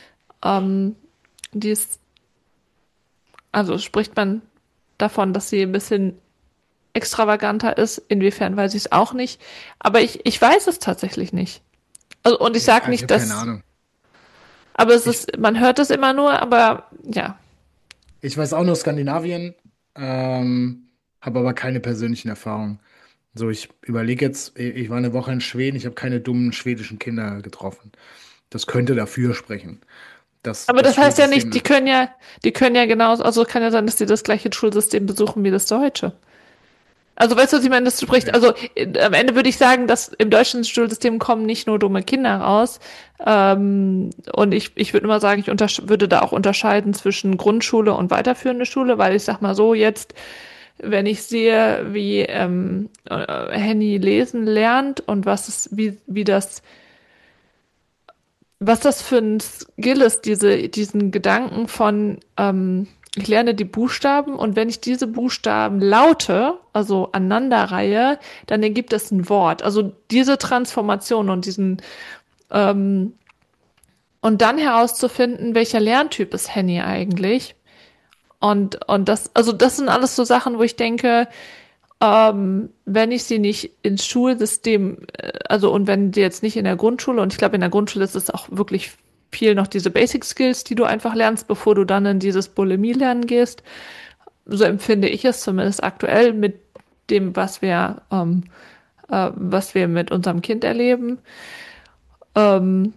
die ist, also spricht man davon, dass sie ein bisschen extravaganter ist. Inwiefern weiß ich es auch nicht. Aber ich weiß es tatsächlich nicht. Also, und ich sage Ich nicht, habe keine dass, Ahnung. aber es Ich, ist, man hört es immer nur, aber ja. ich weiß auch nur Skandinavien, habe aber keine persönlichen Erfahrungen. So, ich überlege jetzt, ich war eine Woche in Schweden, ich habe keine dummen schwedischen Kinder getroffen. Das könnte dafür sprechen, dass Aber das das heißt ja nicht, Schulsystem. die können ja genauso, also kann ja sein, dass die das gleiche Schulsystem besuchen wie das deutsche. Also weißt du, was ich meine, das spricht, Ja. also am Ende würde ich sagen, dass im deutschen Schulsystem kommen nicht nur dumme Kinder raus. Und ich würde immer sagen, würde da auch unterscheiden zwischen Grundschule und weiterführende Schule, weil ich sag mal so, jetzt, wenn ich sehe, wie Henny lesen lernt und was das für ein Skill ist, diesen Gedanken von, ich lerne die Buchstaben und wenn ich diese Buchstaben laute, also aneinanderreihe, dann ergibt es ein Wort. Also diese Transformation ähm, und dann herauszufinden, welcher Lerntyp ist Henny eigentlich. Und also das sind alles so Sachen, wo ich denke, wenn ich sie nicht ins Schulsystem, also und wenn die jetzt nicht in der Grundschule, und ich glaube, in der Grundschule ist es auch wirklich viel noch diese Basic Skills, die du einfach lernst, bevor du dann in dieses Bulimie lernen gehst. So empfinde ich es zumindest aktuell mit dem, was wir mit unserem Kind erleben. Ähm,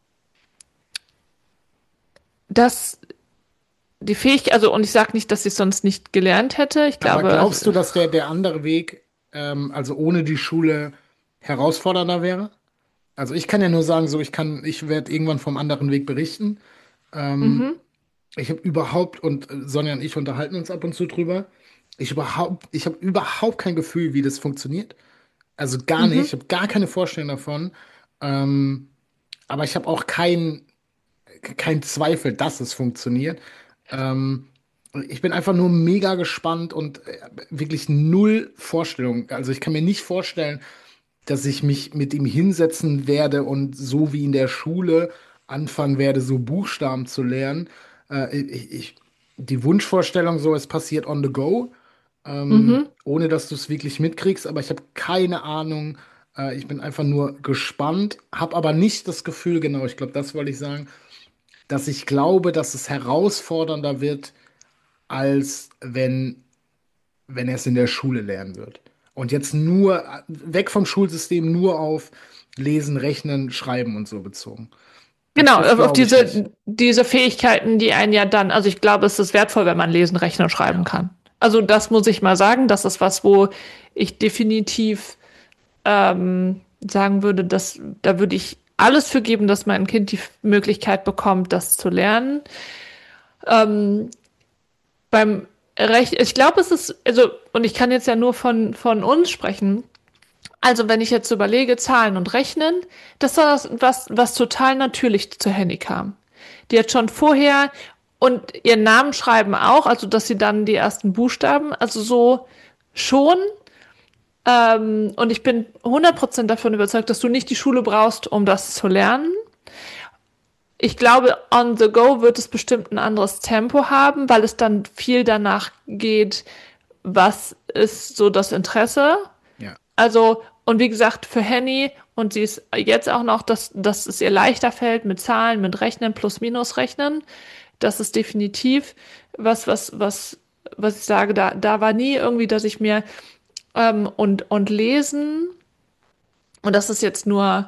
dass die Fähigkeit, also und ich sage nicht, dass ich sonst nicht gelernt hätte. Ich Aber glaube, glaubst du, dass der andere Weg, also ohne die Schule, herausfordernder wäre? Also ich kann ja nur sagen, so ich werde irgendwann vom anderen Weg berichten. Ähm, mhm, Ich habe überhaupt, und Sonja und ich unterhalten uns ab und zu drüber, ich habe überhaupt kein Gefühl, wie das funktioniert. Also gar nicht, ich mhm. habe gar keine Vorstellung davon. Ähm, aber ich habe auch kein Zweifel, dass es funktioniert. Ähm, Ich bin einfach nur mega gespannt und wirklich null Vorstellung. Also ich kann mir nicht vorstellen, dass ich mich mit ihm hinsetzen werde und so wie in der Schule anfangen werde, so Buchstaben zu lernen. Die Wunschvorstellung so, es passiert on the go, Mhm. ohne dass du es wirklich mitkriegst, aber ich habe keine Ahnung. Ich bin einfach nur gespannt, habe aber nicht das Gefühl, genau, ich glaube, das wollte ich sagen, dass ich glaube, dass es herausfordernder wird, als wenn er es in der Schule lernen wird. Und jetzt nur weg vom Schulsystem, nur auf Lesen, Rechnen, Schreiben und so bezogen. Genau, Das auf glaube ich nicht. diese Fähigkeiten, die einen ja dann, also ich glaube, es ist wertvoll, wenn man lesen, rechnen und schreiben Ja. kann. Also das muss ich mal sagen, das ist was, wo ich definitiv sagen würde, dass da würde ich alles für geben, dass mein Kind die Möglichkeit bekommt, das zu lernen. Ähm, beim ich glaube, es ist, also, und ich kann jetzt ja nur von uns sprechen. Also, wenn ich jetzt überlege, Zahlen und Rechnen, das war was total natürlich zu Henny kam. Die hat schon vorher und ihren Namen schreiben auch, also dass sie dann die ersten Buchstaben, also so schon. Und ich bin 100% davon überzeugt, dass du nicht die Schule brauchst, um das zu lernen. Ich glaube, on the go wird es bestimmt ein anderes Tempo haben, weil es dann viel danach geht, was ist so das Interesse. Ja. Also, und wie gesagt, für Henny, und sie ist jetzt auch noch, dass es ihr leichter fällt mit Zahlen, mit Rechnen, Plus-Minus rechnen. Das ist definitiv was ich sage, da war nie irgendwie, dass ich mir und lesen, und das ist jetzt nur,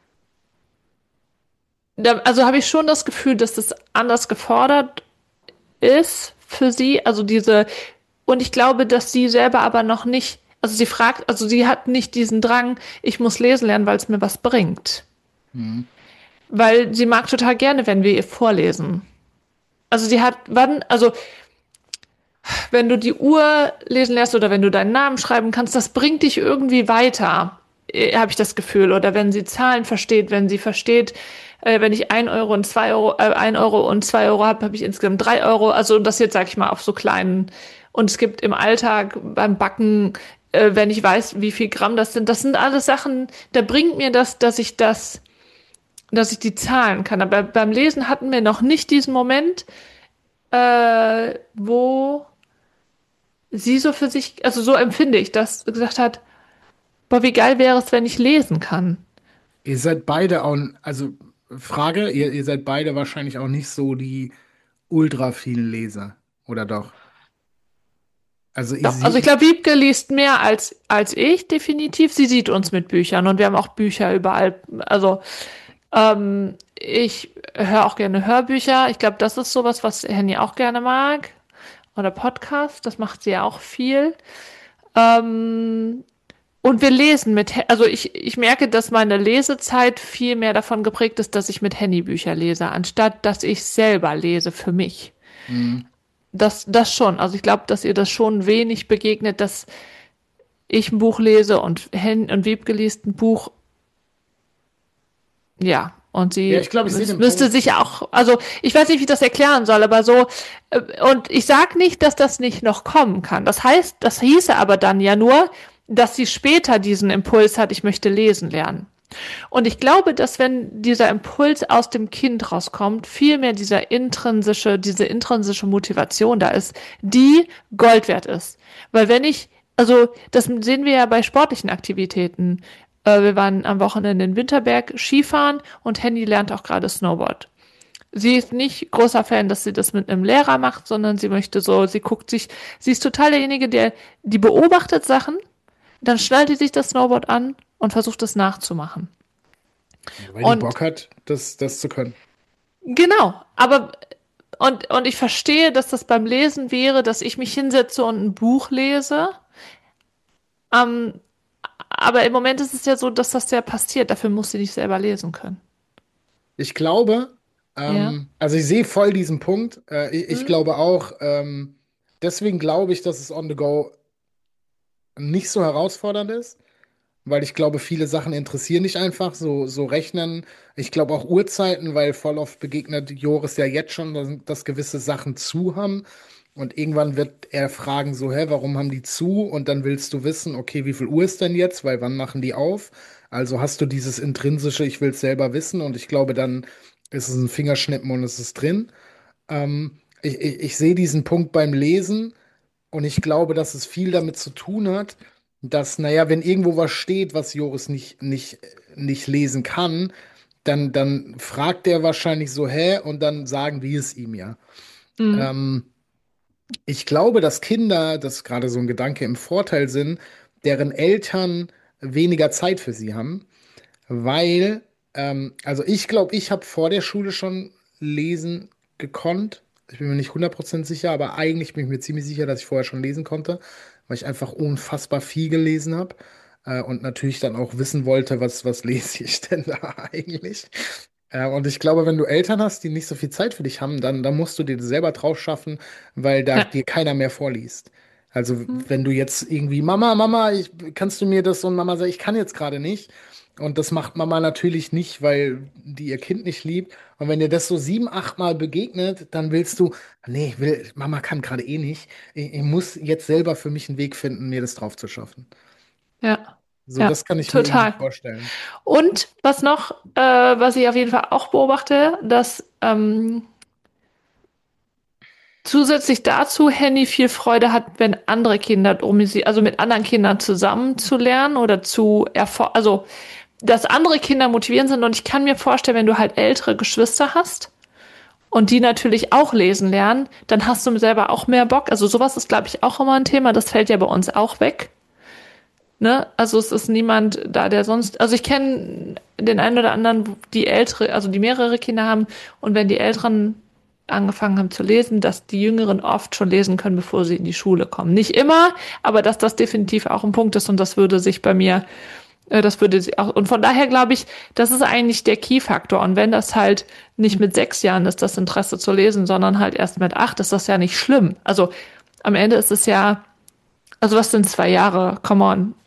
also habe ich schon das Gefühl, dass das anders gefordert ist für sie. Und ich glaube, dass sie selber aber noch nicht, also sie fragt, also sie hat nicht diesen Drang, ich muss lesen lernen, weil es mir was bringt. Mhm. Weil sie mag total gerne, wenn wir ihr vorlesen. Also also wenn du die Uhr lesen lässt oder wenn du deinen Namen schreiben kannst, das bringt dich irgendwie weiter habe ich das Gefühl. Oder wenn sie Zahlen versteht, wenn sie versteht, wenn ich 1 Euro und 2 Euro, 1 Euro und 2 Euro habe ich insgesamt 3 Euro. Also das jetzt, sag ich mal, auf so kleinen. Und es gibt im Alltag beim Backen, wenn ich weiß, wie viel Gramm das sind alles Sachen, da bringt mir das, dass ich die Zahlen kann. Aber beim Lesen hatten wir noch nicht diesen Moment, wo sie so für sich, also so empfinde ich das, gesagt hat, boah, wie geil wäre es, wenn ich lesen kann. Ihr seid beide auch, also Frage, ihr seid beide wahrscheinlich auch nicht so die ultra vielen Leser, oder doch? Also Doch, also ich glaube, Wiebke liest mehr als ich, definitiv. Sie sieht uns mit Büchern und wir haben auch Bücher überall. Also ich höre auch gerne Hörbücher. Ich glaube, das ist sowas, was Henny auch gerne mag. Oder Podcast, das macht sie ja auch viel. Und wir lesen also ich merke, dass meine Lesezeit viel mehr davon geprägt ist, dass ich mit Henny Bücher lese, anstatt dass ich selber lese für mich. Mhm. Das schon. Also ich glaube, dass ihr das schon wenig begegnet, dass ich ein Buch lese und Wiebke liest ein Buch. Ja. Und Ja, sie ich glaube, ich sehe den müsste Punkt. sich auch, also ich weiß nicht, wie ich das erklären soll, aber so, und ich sag nicht, dass das nicht noch kommen kann. Das hieße aber dann ja nur, dass sie später diesen Impuls hat, ich möchte lesen lernen. Und ich glaube, dass wenn dieser Impuls aus dem Kind rauskommt, vielmehr diese intrinsische Motivation da ist, die Gold wert ist. Weil also das sehen wir ja bei sportlichen Aktivitäten. Wir waren am Wochenende in Winterberg Skifahren und Henny lernt auch gerade Snowboard. Sie ist nicht großer Fan, dass sie das mit einem Lehrer macht, sondern sie ist total derjenige, die beobachtet Sachen, dann schnallt sie sich das Snowboard an und versucht es nachzumachen. Weil die Und Bock hat, das zu können. genau, und ich verstehe, dass das beim Lesen wäre, dass ich mich hinsetze und ein Buch lese. Aber im Moment ist es ja so, dass das ja passiert. Dafür muss sie nicht selber lesen können. Ich glaube, Ja. also ich sehe voll diesen Punkt. Ich Mhm. glaube auch, deswegen glaube ich, dass es on the go nicht so herausfordernd ist. Weil ich glaube, viele Sachen interessieren dich einfach, so Rechnen. Ich glaube auch Uhrzeiten, weil voll oft begegnet Joris ja jetzt schon, dass gewisse Sachen zu haben. Und irgendwann wird er fragen, so, hä, warum haben die zu? Und dann willst du wissen, okay, wie viel Uhr ist denn jetzt? Weil wann machen die auf? Also hast du dieses intrinsische, ich will es selber wissen. Und ich glaube, dann ist es ein Fingerschnippen und es ist drin. Ich sehe diesen Punkt beim Lesen. Und ich glaube, dass es viel damit zu tun hat, dass, naja, wenn irgendwo was steht, was Joris nicht lesen kann, dann fragt er wahrscheinlich so, hä? Und dann sagen wir es ihm ja. Mhm. Ähm, Ich glaube, dass Kinder, das ist gerade so ein Gedanke, im Vorteil sind, deren Eltern weniger Zeit für sie haben, weil, also ich glaube, ich habe vor der Schule schon lesen gekonnt. Ich bin mir nicht 100% sicher, aber eigentlich bin ich mir ziemlich sicher, dass ich vorher schon lesen konnte, weil ich einfach unfassbar viel gelesen habe. Und natürlich dann auch wissen wollte, was lese ich denn da eigentlich. Und ich glaube, wenn du Eltern hast, die nicht so viel Zeit für dich haben, dann musst du dir das selber drauf schaffen, weil da Ja. dir keiner mehr vorliest. Also Mhm. wenn du jetzt irgendwie, Mama, kannst du mir das? Und Mama sagt, ich kann jetzt gerade nicht. Und das macht Mama natürlich nicht, weil die ihr Kind nicht liebt. Und wenn dir das so 7, 8 Mal begegnet, dann willst du, nee, Mama kann gerade eh nicht. Ich muss jetzt selber für mich einen Weg finden, mir das drauf zu schaffen. Ja. So, Ja. das kann ich mir irgendwie Total. vorstellen. Und was noch, was ich auf jeden Fall auch beobachte, dass zusätzlich dazu Henny viel Freude hat, wenn andere Kinder also mit anderen Kindern zusammen zu lernen oder also dass andere Kinder motivierend sind. Und ich kann mir vorstellen, wenn du halt ältere Geschwister hast und die natürlich auch lesen lernen, dann hast du selber auch mehr Bock. Also sowas ist, glaube ich, auch immer ein Thema. Das fällt ja bei uns auch weg. Ne? Also es ist niemand da, der sonst. Also ich kenne den einen oder anderen, also die mehrere Kinder haben und wenn die Älteren angefangen haben zu lesen, dass die Jüngeren oft schon lesen können, bevor sie in die Schule kommen. Nicht immer, aber dass das definitiv auch ein Punkt ist und das würde sich bei mir, das würde sie auch, und von daher glaube ich, das ist eigentlich der Key-Faktor. Und wenn das halt nicht mit 6 Jahren ist, das Interesse zu lesen, sondern halt erst mit 8, ist das ja nicht schlimm. Also am Ende ist es ja, also was sind 2 Jahre? Come on.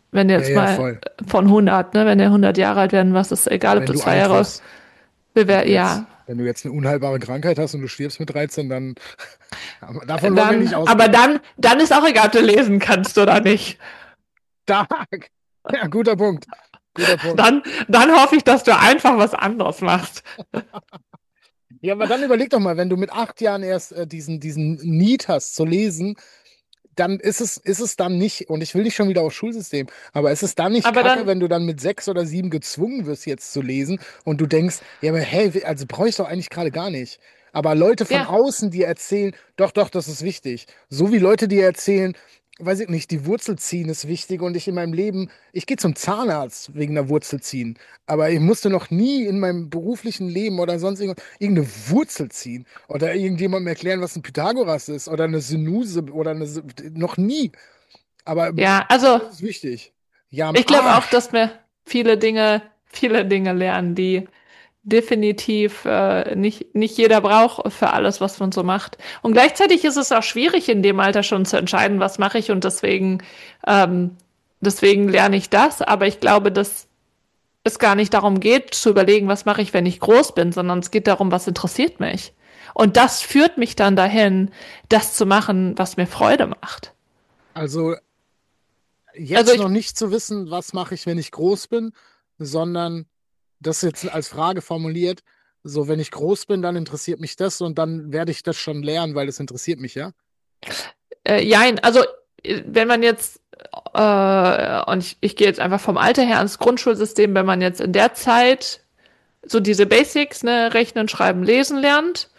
Wenn du Ja, jetzt ja, mal voll. von 100, ne, wenn der 100 Jahre alt werden, was ist egal, ob Wenn du du 2 alt Jahre, wirst. ja, Wenn du jetzt eine unheilbare Krankheit hast und du stirbst mit 13, dann aber davon wollen wir nicht aber ausgehen. dann ist auch egal, ob du lesen kannst oder nicht. Stark. Ja, guter Punkt. Guter Punkt. Dann hoffe ich, dass du einfach was anderes machst. Ja, aber dann überleg doch mal, wenn du mit 8 Jahren erst diesen Need hast zu lesen, dann ist es dann nicht, und ich will nicht schon wieder aufs Schulsystem, aber ist es dann nicht Aber kacke, dann, wenn du dann mit 6 oder 7 gezwungen wirst, jetzt zu lesen und du denkst, ja, aber hey, also brauche ich doch eigentlich gerade gar nicht. Aber Leute von ja, außen dir erzählen, doch, doch, das ist wichtig. So wie Leute dir erzählen, weiß ich nicht, die Wurzel ziehen ist wichtig und ich in meinem Leben, ich gehe zum Zahnarzt wegen der Wurzel ziehen, aber ich musste noch nie in meinem beruflichen Leben oder sonst irgendeine Wurzel ziehen oder irgendjemandem erklären, was ein Pythagoras ist oder eine Sinuse oder noch nie. Aber ja, also das ist wichtig. Ja, am ich glaube auch, Arsch. dass wir viele Dinge lernen, die definitiv nicht jeder braucht für alles, was man so macht. Und gleichzeitig ist es auch schwierig, in dem Alter schon zu entscheiden, was mache ich und ähm, deswegen lerne ich das. Aber ich glaube, dass es gar nicht darum geht, zu überlegen, was mache ich, wenn ich groß bin, sondern es geht darum, was interessiert mich. Und das führt mich dann dahin, das zu machen, was mir Freude macht. Also Also jetzt noch ich, nicht zu wissen, was mache ich, wenn ich groß bin, sondern das jetzt als Frage formuliert, so wenn ich groß bin, dann interessiert mich das und dann werde ich das schon lernen, weil es interessiert mich, ja? jein, also wenn man jetzt, und ich gehe jetzt einfach vom Alter her ans Grundschulsystem, wenn man jetzt in der Zeit so diese Basics, ne, Rechnen, Schreiben, Lesen lernt,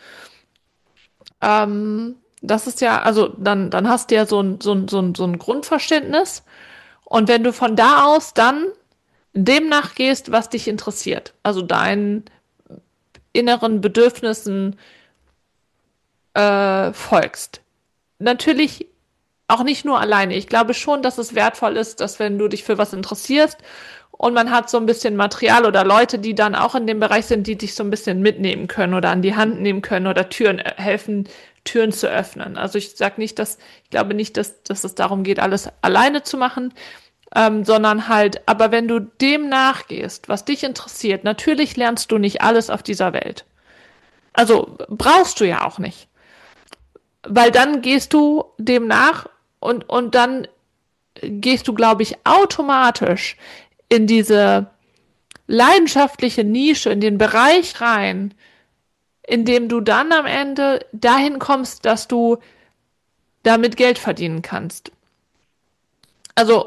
das ist ja, also dann hast du ja so ein Grundverständnis. Und wenn du von da aus dann dem nachgehst, was dich interessiert, also deinen inneren Bedürfnissen folgst. Natürlich auch nicht nur alleine. Ich glaube schon, dass es wertvoll ist, dass wenn du dich für was interessierst und man hat so ein bisschen Material oder Leute, die dann auch in dem Bereich sind, die dich so ein bisschen mitnehmen können oder an die Hand nehmen können oder Türen helfen, Türen zu öffnen. Also ich glaube nicht, dass es darum geht, alles alleine zu machen, sondern halt, aber wenn du dem nachgehst, was dich interessiert, natürlich lernst du nicht alles auf dieser Welt. Also brauchst du ja auch nicht. Weil dann gehst du dem nach und dann gehst du, glaube ich, automatisch in diese leidenschaftliche Nische, in den Bereich rein, in dem du dann am Ende dahin kommst, dass du damit Geld verdienen kannst. Also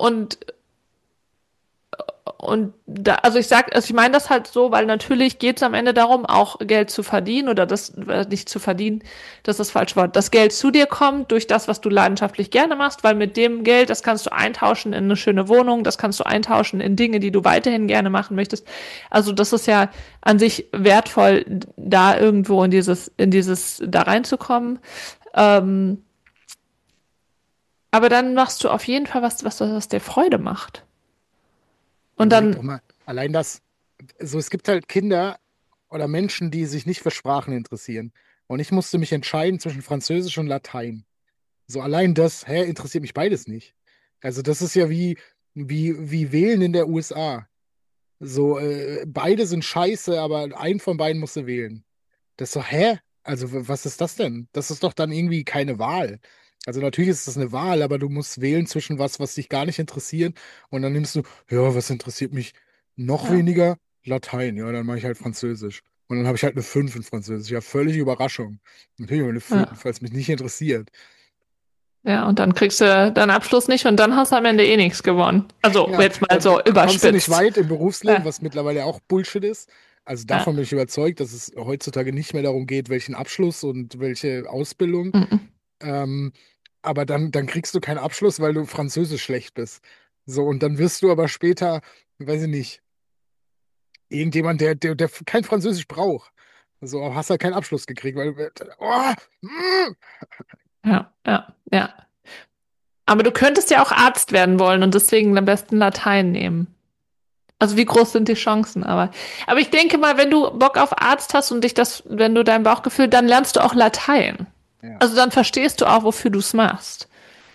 also ich meine das halt so, weil natürlich geht es am Ende darum, auch Geld zu verdienen oder das nicht zu verdienen, das ist das falsche Wort, das Geld zu dir kommt durch das, was du leidenschaftlich gerne machst, weil mit dem Geld, das kannst du eintauschen in eine schöne Wohnung, das kannst du eintauschen in Dinge, die du weiterhin gerne machen möchtest. Also das ist ja an sich wertvoll, da irgendwo in dieses da reinzukommen. Ähm, aber dann machst du auf jeden Fall was dir Freude macht. Und Überleg doch dann, mal, allein das, so es gibt halt Kinder oder Menschen, die sich nicht für Sprachen interessieren. Und ich musste mich entscheiden zwischen Französisch und Latein. So allein das, interessiert mich beides nicht. Also das ist ja wie wählen in der USA. So, beide sind scheiße, aber einen von beiden musst du wählen. Das ist so, Also was ist das denn? Das ist doch dann irgendwie keine Wahl. Also natürlich ist das eine Wahl, aber du musst wählen zwischen was dich gar nicht interessiert. Und dann nimmst du, ja, was interessiert mich noch ja. weniger? Latein, ja, dann mache ich halt Französisch. Und dann habe ich halt eine 5 in Französisch. Ja, völlige Überraschung. Natürlich eine 5, Ja. weil es mich nicht interessiert. Ja, und dann kriegst du deinen Abschluss nicht und dann hast du am Ende eh nichts gewonnen. Also Ja, jetzt mal dann so kommst du nicht überspitzt. weit im Berufsleben, Ja, was mittlerweile auch Bullshit ist. Also ja. davon bin ich überzeugt, dass es heutzutage nicht mehr darum geht, welchen Abschluss und welche Ausbildung. Mhm. Ähm, aber dann kriegst du keinen Abschluss, weil du Französisch schlecht bist. So, und dann wirst du aber später, weiß ich nicht, irgendjemand, der kein Französisch braucht. So, aber hast halt keinen Abschluss gekriegt, weil mm. Ja, ja, ja. Aber du könntest ja auch Arzt werden wollen und deswegen am besten Latein nehmen. Also wie groß sind die Chancen? Aber ich denke mal, wenn du Bock auf Arzt hast und wenn du dein Bauchgefühl, dann lernst du auch Latein. Ja. Also dann verstehst du auch, wofür du es machst.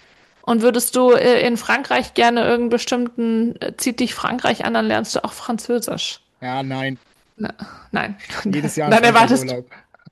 Und würdest du in Frankreich gerne irgendeinen bestimmten, zieht dich Frankreich an, dann lernst du auch Französisch. Ja, nein. Na, nein. Jedes Jahr in Dann Frankreich erwartest, Urlaub.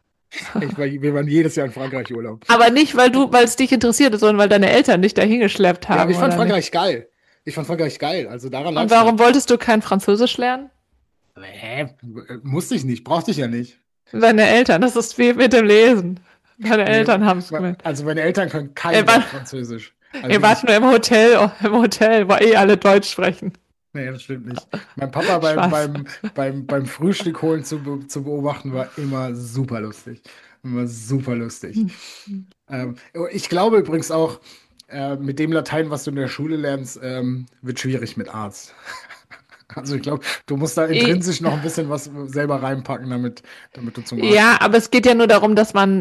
Wir waren jedes Jahr in Frankreich Urlaub. aber nicht, weil es dich interessiert, sondern weil deine Eltern dich dahin geschleppt Ja, aber haben, ich fand oder nicht? Frankreich geil. Ich fand Frankreich geil. Also daran lag Und es nicht. warum wolltest du kein Französisch lernen? Hä? Musste ich nicht, brauchte ich ja nicht. Deine Eltern, das ist wie mit dem Lesen. Deine Nee, Eltern haben es gemeint. also meine Eltern können kein Ihr Wort wart, Französisch. Also ihr wart wirklich, nur im Hotel, wo alle Deutsch sprechen. nee, das stimmt nicht. Mein Papa Spaß. beim Frühstück holen zu beobachten war immer super lustig. Immer super lustig. Ich glaube übrigens auch, mit dem Latein, was du in der Schule lernst, wird schwierig mit Arzt. Also ich glaube, du musst da I- intrinsisch noch ein bisschen was selber reinpacken, damit du zum Arzt Ja, kommst. aber es geht ja nur darum,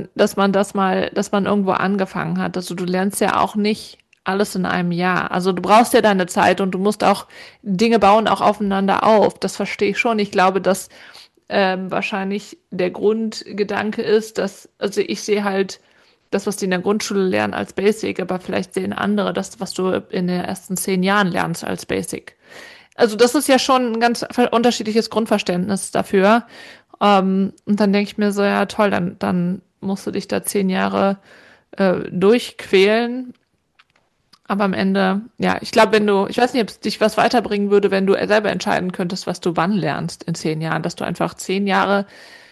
dass man irgendwo angefangen hat. Also du lernst ja auch nicht alles in einem Jahr. Also du brauchst ja deine Zeit und du musst auch Dinge bauen auch aufeinander auf. Das verstehe ich schon. Ich glaube, dass wahrscheinlich der Grundgedanke ist, dass, also ich sehe halt das, was die in der Grundschule lernen, als Basic, aber vielleicht sehen andere das, was du in den ersten 10 Jahren lernst, als Basic. Also das ist ja schon ein ganz unterschiedliches Grundverständnis dafür. Und dann denke ich mir so, ja toll, dann musst du dich da 10 Jahre durchquälen. Aber am Ende, ja, ich glaube, ich weiß nicht, ob es dich was weiterbringen würde, wenn du selber entscheiden könntest, was du wann lernst in 10 Jahren, dass du einfach 10 Jahre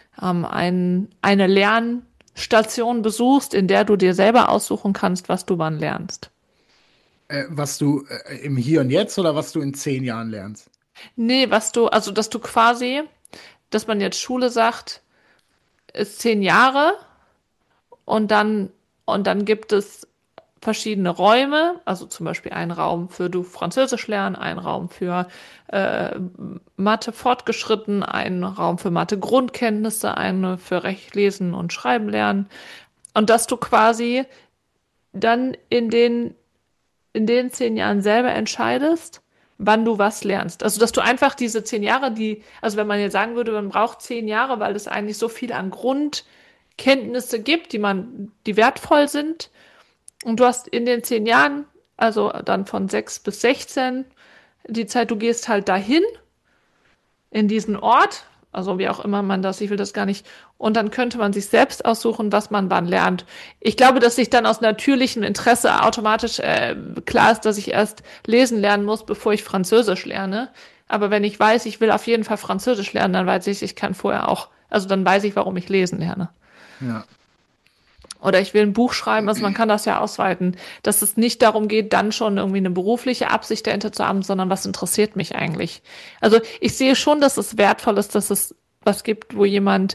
eine Lernstation besuchst, in der du dir selber aussuchen kannst, was du wann lernst. Was du im Hier und Jetzt oder was du in 10 Jahren lernst? Nee, also dass du quasi, dass man jetzt Schule sagt, ist 10 Jahre und dann gibt es verschiedene Räume, also zum Beispiel einen Raum für du Französisch lernen, einen Raum für Mathe fortgeschritten, einen Raum für Mathe Grundkenntnisse, einen für Recht lesen und schreiben lernen. Und dass du quasi dann in den 10 Jahren selber entscheidest, wann du was lernst. Also, dass du einfach diese 10 Jahre, also wenn man jetzt sagen würde, man braucht 10 Jahre, weil es eigentlich so viel an Grundkenntnisse gibt, die wertvoll sind. Und du hast in den 10 Jahren, also dann von 6 bis 16, die Zeit, du gehst halt dahin, in diesen Ort, also wie auch immer man das, ich will das gar nicht, und dann könnte man sich selbst aussuchen, was man wann lernt. Ich glaube, dass sich dann aus natürlichem Interesse automatisch klar ist, dass ich erst lesen lernen muss, bevor ich Französisch lerne. Aber wenn ich weiß, ich will auf jeden Fall Französisch lernen, dann weiß ich kann vorher auch, also dann weiß ich, warum ich lesen lerne. Ja. Oder ich will ein Buch schreiben, also man kann das ja ausweiten, dass es nicht darum geht, dann schon irgendwie eine berufliche Absicht dahinter zu haben, sondern was interessiert mich eigentlich. Also ich sehe schon, dass es wertvoll ist, dass es was gibt, wo jemand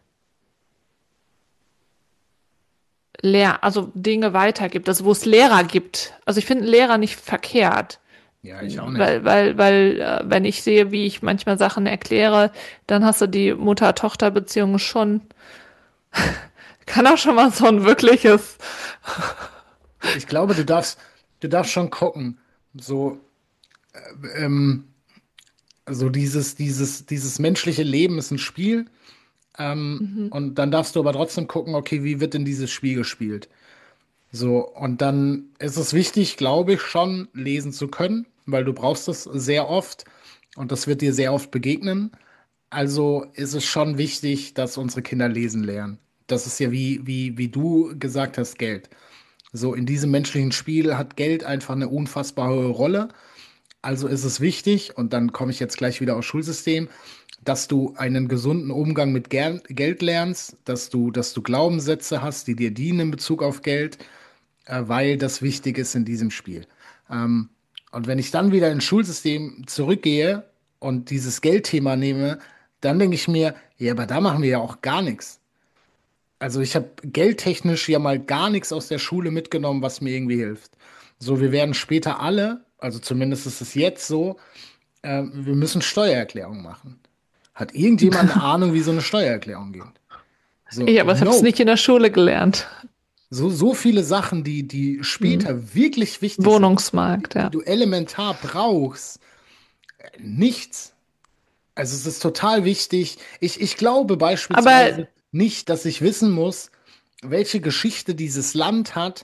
also Dinge weitergibt, also wo es Lehrer gibt. Also ich finde Lehrer nicht verkehrt, Ja, ich auch nicht. weil wenn ich sehe, wie ich manchmal Sachen erkläre, dann hast du die Mutter-Tochter-Beziehung schon, kann auch schon mal so ein wirkliches, Ich glaube, du darfst schon gucken. So, ähm, so dieses menschliche Leben ist ein Spiel. Und dann darfst du aber trotzdem gucken, okay, wie wird denn dieses Spiel gespielt? So, und dann ist es wichtig, glaube ich, schon lesen zu können, weil du brauchst es sehr oft und das wird dir sehr oft begegnen. Also ist es schon wichtig, dass unsere Kinder lesen lernen. Das ist ja wie du gesagt hast, Geld. So, in diesem menschlichen Spiel hat Geld einfach eine unfassbar hohe Rolle. Also ist es wichtig, und dann komme ich jetzt gleich wieder aufs Schulsystem, dass du einen gesunden Umgang mit Geld lernst, dass du Glaubenssätze hast, die dir dienen in Bezug auf Geld, weil das wichtig ist in diesem Spiel. Ähm, und wenn ich dann wieder ins Schulsystem zurückgehe und dieses Geldthema nehme, dann denke ich mir, ja, aber da machen wir ja auch gar nichts. Also ich habe geldtechnisch ja mal gar nichts aus der Schule mitgenommen, was mir irgendwie hilft. So, wir werden später alle, also zumindest ist es jetzt so, wir müssen Steuererklärung machen. Hat irgendjemand eine Ahnung, wie so eine Steuererklärung geht? So, ich aber habe es nope. nicht in der Schule gelernt. So viele Sachen, die Hm. später wirklich wichtig sind, Wohnungsmarkt, die ja. du elementar brauchst, nichts. Also es ist total wichtig. Ich glaube Aber beispielsweise nicht, dass ich wissen muss, welche Geschichte dieses Land hat,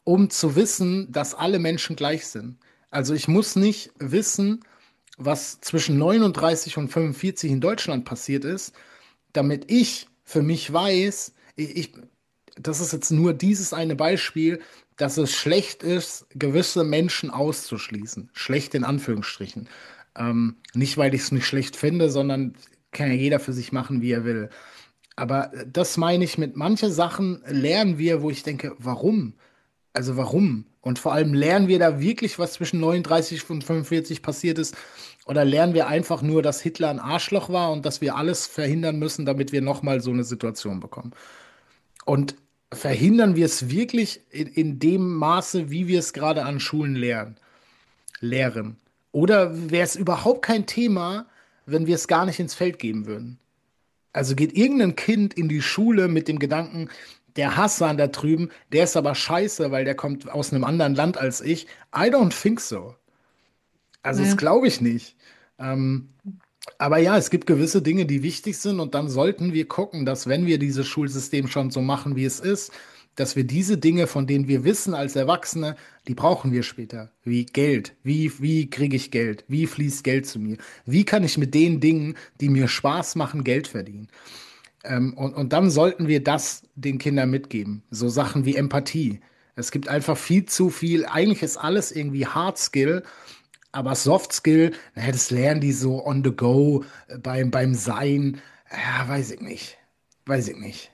um zu wissen, dass alle Menschen gleich sind. Also ich muss nicht wissen, was zwischen 39 und 45 in Deutschland passiert ist, damit ich für mich weiß, das ist jetzt nur dieses eine Beispiel, dass es schlecht ist, gewisse Menschen auszuschließen. Schlecht in Anführungsstrichen. Nicht, weil ich es nicht schlecht finde, sondern kann ja jeder für sich machen, wie er will. Aber das meine ich mit manche Sachen lernen wir, wo ich denke, warum? Also warum? Und vor allem lernen wir da wirklich, was zwischen 39 und 45 passiert ist? Oder lernen wir einfach nur, dass Hitler ein Arschloch war und dass wir alles verhindern müssen, damit wir nochmal so eine Situation bekommen? Und verhindern wir es wirklich in dem Maße, wie wir es gerade an Schulen lehren? Oder wäre es überhaupt kein Thema, wenn wir es gar nicht ins Feld geben würden? Also geht irgendein Kind in die Schule mit dem Gedanken, der Hassan da drüben, der ist aber scheiße, weil der kommt aus einem anderen Land als ich. I don't think so. Also das Nee. glaube ich nicht. Ähm, aber ja, es gibt gewisse Dinge, die wichtig sind und dann sollten wir gucken, dass wenn wir dieses Schulsystem schon so machen, wie es ist, dass wir diese Dinge, von denen wir wissen als Erwachsene, die brauchen wir später. Wie Geld. Wie kriege ich Geld? Wie fließt Geld zu mir? Wie kann ich mit den Dingen, die mir Spaß machen, Geld verdienen? Und dann sollten wir das den Kindern mitgeben. So Sachen wie Empathie. Es gibt einfach viel zu viel. Eigentlich ist alles irgendwie Hard Skill, aber Soft Skill, naja, das lernen die so on the go, beim Sein. Ja, weiß ich nicht. Weiß ich nicht.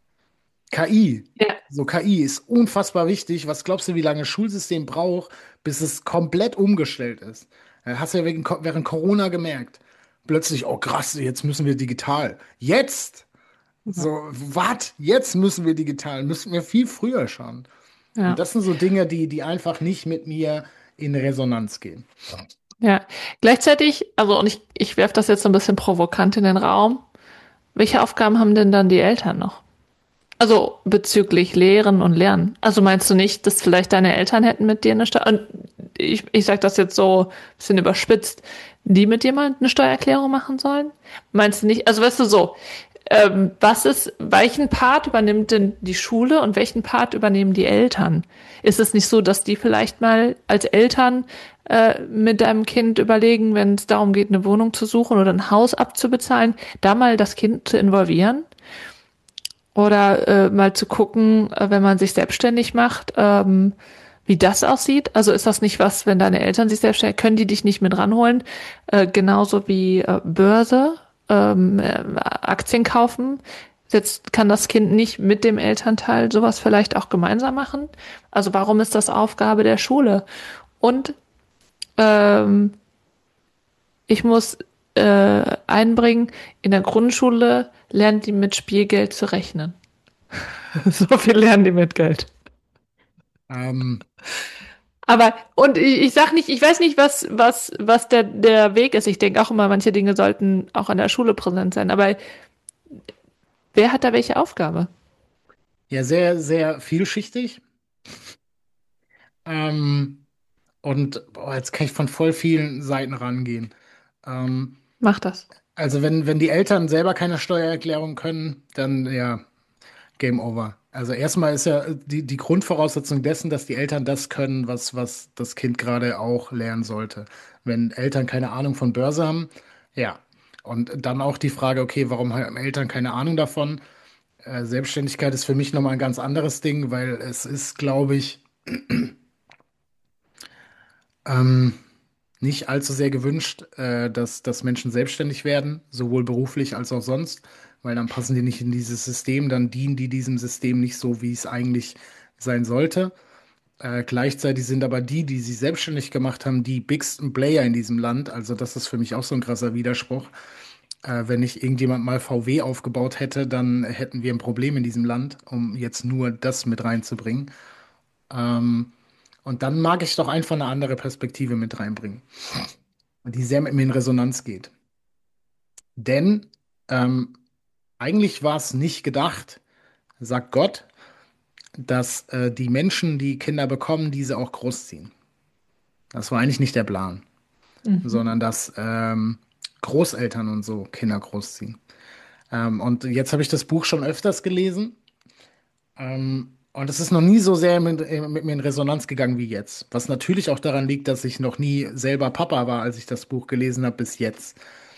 KI. Ja. So, KI ist unfassbar wichtig. Was glaubst du, wie lange ein Schulsystem braucht, bis es komplett umgestellt ist? Hast du ja während Corona gemerkt. Plötzlich, oh krass, jetzt müssen wir digital. Jetzt! So, was? Jetzt müssen wir digital, müssen wir viel früher schon. Und Ja. das sind so Dinge, die einfach nicht mit mir in Resonanz gehen. Ja. Gleichzeitig, also, und ich werfe das jetzt so ein bisschen provokant in den Raum. Welche Aufgaben haben denn dann die Eltern noch? Also bezüglich Lehren und Lernen. Also meinst du nicht, dass vielleicht deine Eltern hätten mit dir eine Steuer... Und ich sage das jetzt so ein bisschen überspitzt, die mit dir mal eine Steuererklärung machen sollen? Meinst du nicht? Also weißt du so, welchen Part übernimmt denn die Schule und welchen Part übernehmen die Eltern? Ist es nicht so, dass die vielleicht mal als Eltern mit deinem Kind überlegen, wenn es darum geht, eine Wohnung zu suchen oder ein Haus abzubezahlen, da mal das Kind zu involvieren? Oder mal zu gucken, wenn man sich selbstständig macht, wie das aussieht. Also ist das nicht was, wenn deine Eltern sich selbstständig, können die dich nicht mit ranholen? Genauso wie Börse, Aktien kaufen. Jetzt kann das Kind nicht mit dem Elternteil sowas vielleicht auch gemeinsam machen. Also warum ist das Aufgabe der Schule? Und ähm, ich muss einbringen, in der Grundschule lernen die mit Spielgeld zu rechnen. So viel lernen die mit Geld. Ähm, Aber, und ich sag nicht, ich weiß nicht, was der Weg ist. Ich denke auch immer, manche Dinge sollten auch an der Schule präsent sein. Aber wer hat da welche Aufgabe? ja, sehr, sehr vielschichtig. Ähm, und boah, jetzt kann ich von voll vielen Seiten rangehen. Ähm, Mach das. also wenn die Eltern selber keine Steuererklärung können, dann ja, Game over. Also erstmal ist ja die Grundvoraussetzung dessen, dass die Eltern das können, was das Kind gerade auch lernen sollte. Wenn Eltern keine Ahnung von Börse haben, ja. Und dann auch die Frage, okay, warum haben Eltern keine Ahnung davon? Selbstständigkeit ist für mich nochmal ein ganz anderes Ding, weil es ist, glaube ich, ähm, nicht allzu sehr gewünscht, dass Menschen selbstständig werden, sowohl beruflich als auch sonst, weil dann passen die nicht in dieses System, dann dienen die diesem System nicht so, wie es eigentlich sein sollte. Gleichzeitig sind aber die sich selbstständig gemacht haben, die bigsten Player in diesem Land. Also das ist für mich auch so ein krasser Widerspruch. Wenn nicht irgendjemand mal VW aufgebaut hätte, dann hätten wir ein Problem in diesem Land, um jetzt nur das mit reinzubringen. Ähm, und dann mag ich doch einfach eine andere Perspektive mit reinbringen, die sehr mit mir in Resonanz geht. Denn ähm, eigentlich war es nicht gedacht, sagt Gott, dass die Menschen, die Kinder bekommen, diese auch großziehen. Das war eigentlich nicht der Plan, Mhm. sondern dass Großeltern und so Kinder großziehen. Und jetzt habe ich das Buch schon öfters gelesen. Und es ist noch nie so sehr mit mir in Resonanz gegangen wie jetzt. Was natürlich auch daran liegt, dass ich noch nie selber Papa war, als ich das Buch gelesen habe, bis jetzt.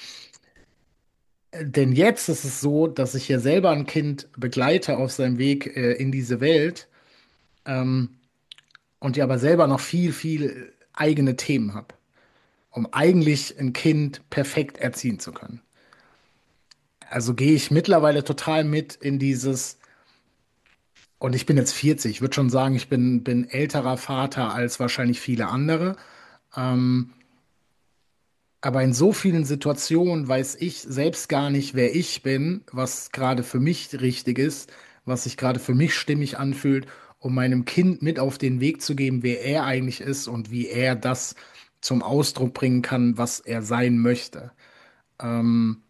Denn jetzt ist es so, dass ich ja selber ein Kind begleite auf seinem Weg in diese Welt, ähm, und ja aber selber noch viel eigene Themen habe, um eigentlich ein Kind perfekt erziehen zu können. Also gehe ich mittlerweile total mit in dieses, und ich bin jetzt 40, ich würde schon sagen, bin älterer Vater als wahrscheinlich viele andere. Ähm, aber in so vielen Situationen weiß ich selbst gar nicht, wer ich bin, was gerade für mich richtig ist, was sich gerade für mich stimmig anfühlt, um meinem Kind mit auf den Weg zu geben, wer er eigentlich ist und wie er das zum Ausdruck bringen kann, was er sein möchte. Ähm,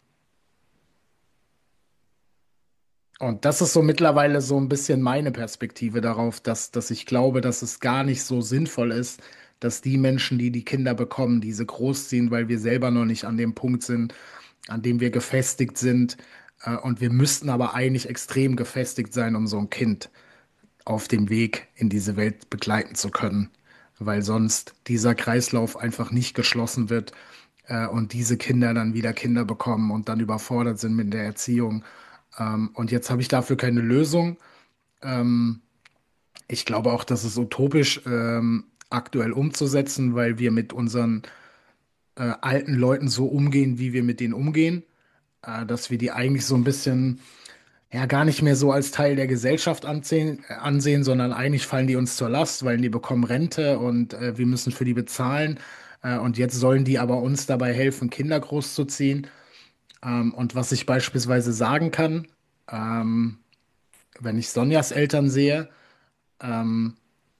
und das ist so mittlerweile so ein bisschen meine Perspektive darauf, dass ich glaube, dass es gar nicht so sinnvoll ist, dass die Menschen, die die Kinder bekommen, diese großziehen, weil wir selber noch nicht an dem Punkt sind, an dem wir gefestigt sind. Und wir müssten aber eigentlich extrem gefestigt sein, um so ein Kind auf dem Weg in diese Welt begleiten zu können, weil sonst dieser Kreislauf einfach nicht geschlossen wird, und diese Kinder dann wieder Kinder bekommen und dann überfordert sind mit der Erziehung. Und jetzt habe ich dafür keine Lösung. Ähm, Ich glaube auch, dass es utopisch aktuell umzusetzen, weil wir mit unseren alten Leuten so umgehen, wie wir mit denen umgehen, dass wir die eigentlich so ein bisschen ja gar nicht mehr so als Teil der Gesellschaft ansehen, sondern eigentlich fallen die uns zur Last, weil die bekommen Rente und wir müssen für die bezahlen. Und jetzt sollen die aber uns dabei helfen, Kinder großzuziehen. Und was ich beispielsweise sagen kann, ähm, wenn ich Sonjas Eltern sehe, ähm,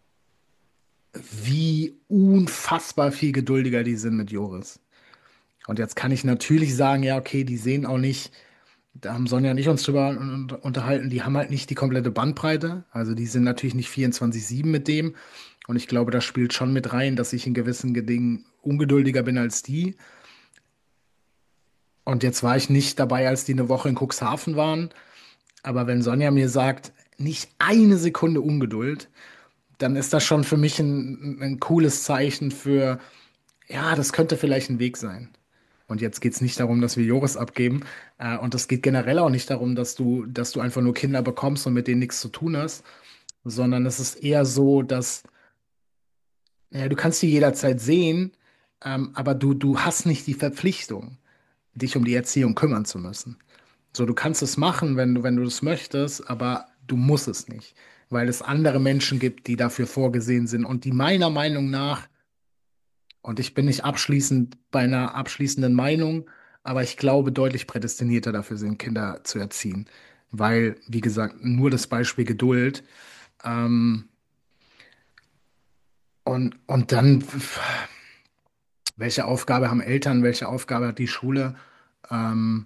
wie unfassbar viel geduldiger die sind mit Joris. Und jetzt kann ich natürlich sagen, ja, okay, die sehen auch nicht. Da haben Sonja und ich uns drüber unterhalten, die haben halt nicht die komplette Bandbreite. Also die sind natürlich nicht 24/7 mit dem. Und ich glaube, das spielt schon mit rein, dass ich in gewissen Dingen ungeduldiger bin als die. Und jetzt war ich nicht dabei, als die eine Woche in Cuxhaven waren. Aber wenn Sonja mir sagt, nicht eine Sekunde Ungeduld, dann ist das schon für mich ein cooles Zeichen für, ja, das könnte vielleicht ein Weg sein. Und jetzt geht es nicht darum, dass wir Joris abgeben. Und es geht generell auch nicht darum, dass du einfach nur Kinder bekommst und mit denen nichts zu tun hast, sondern es ist eher so, dass ja, du kannst die jederzeit sehen, aber du hast nicht die Verpflichtung, dich um die Erziehung kümmern zu müssen. So, du kannst es machen, wenn du das möchtest, aber du musst es nicht, weil es andere Menschen gibt, die dafür vorgesehen sind und die meiner Meinung nach, und ich bin nicht abschließend bei einer abschließenden Meinung, aber ich glaube, deutlich prädestinierter dafür sind, Kinder zu erziehen. Weil, wie gesagt, nur das Beispiel Geduld. Ähm, und dann, welche Aufgabe haben Eltern, welche Aufgabe hat die Schule? Ähm,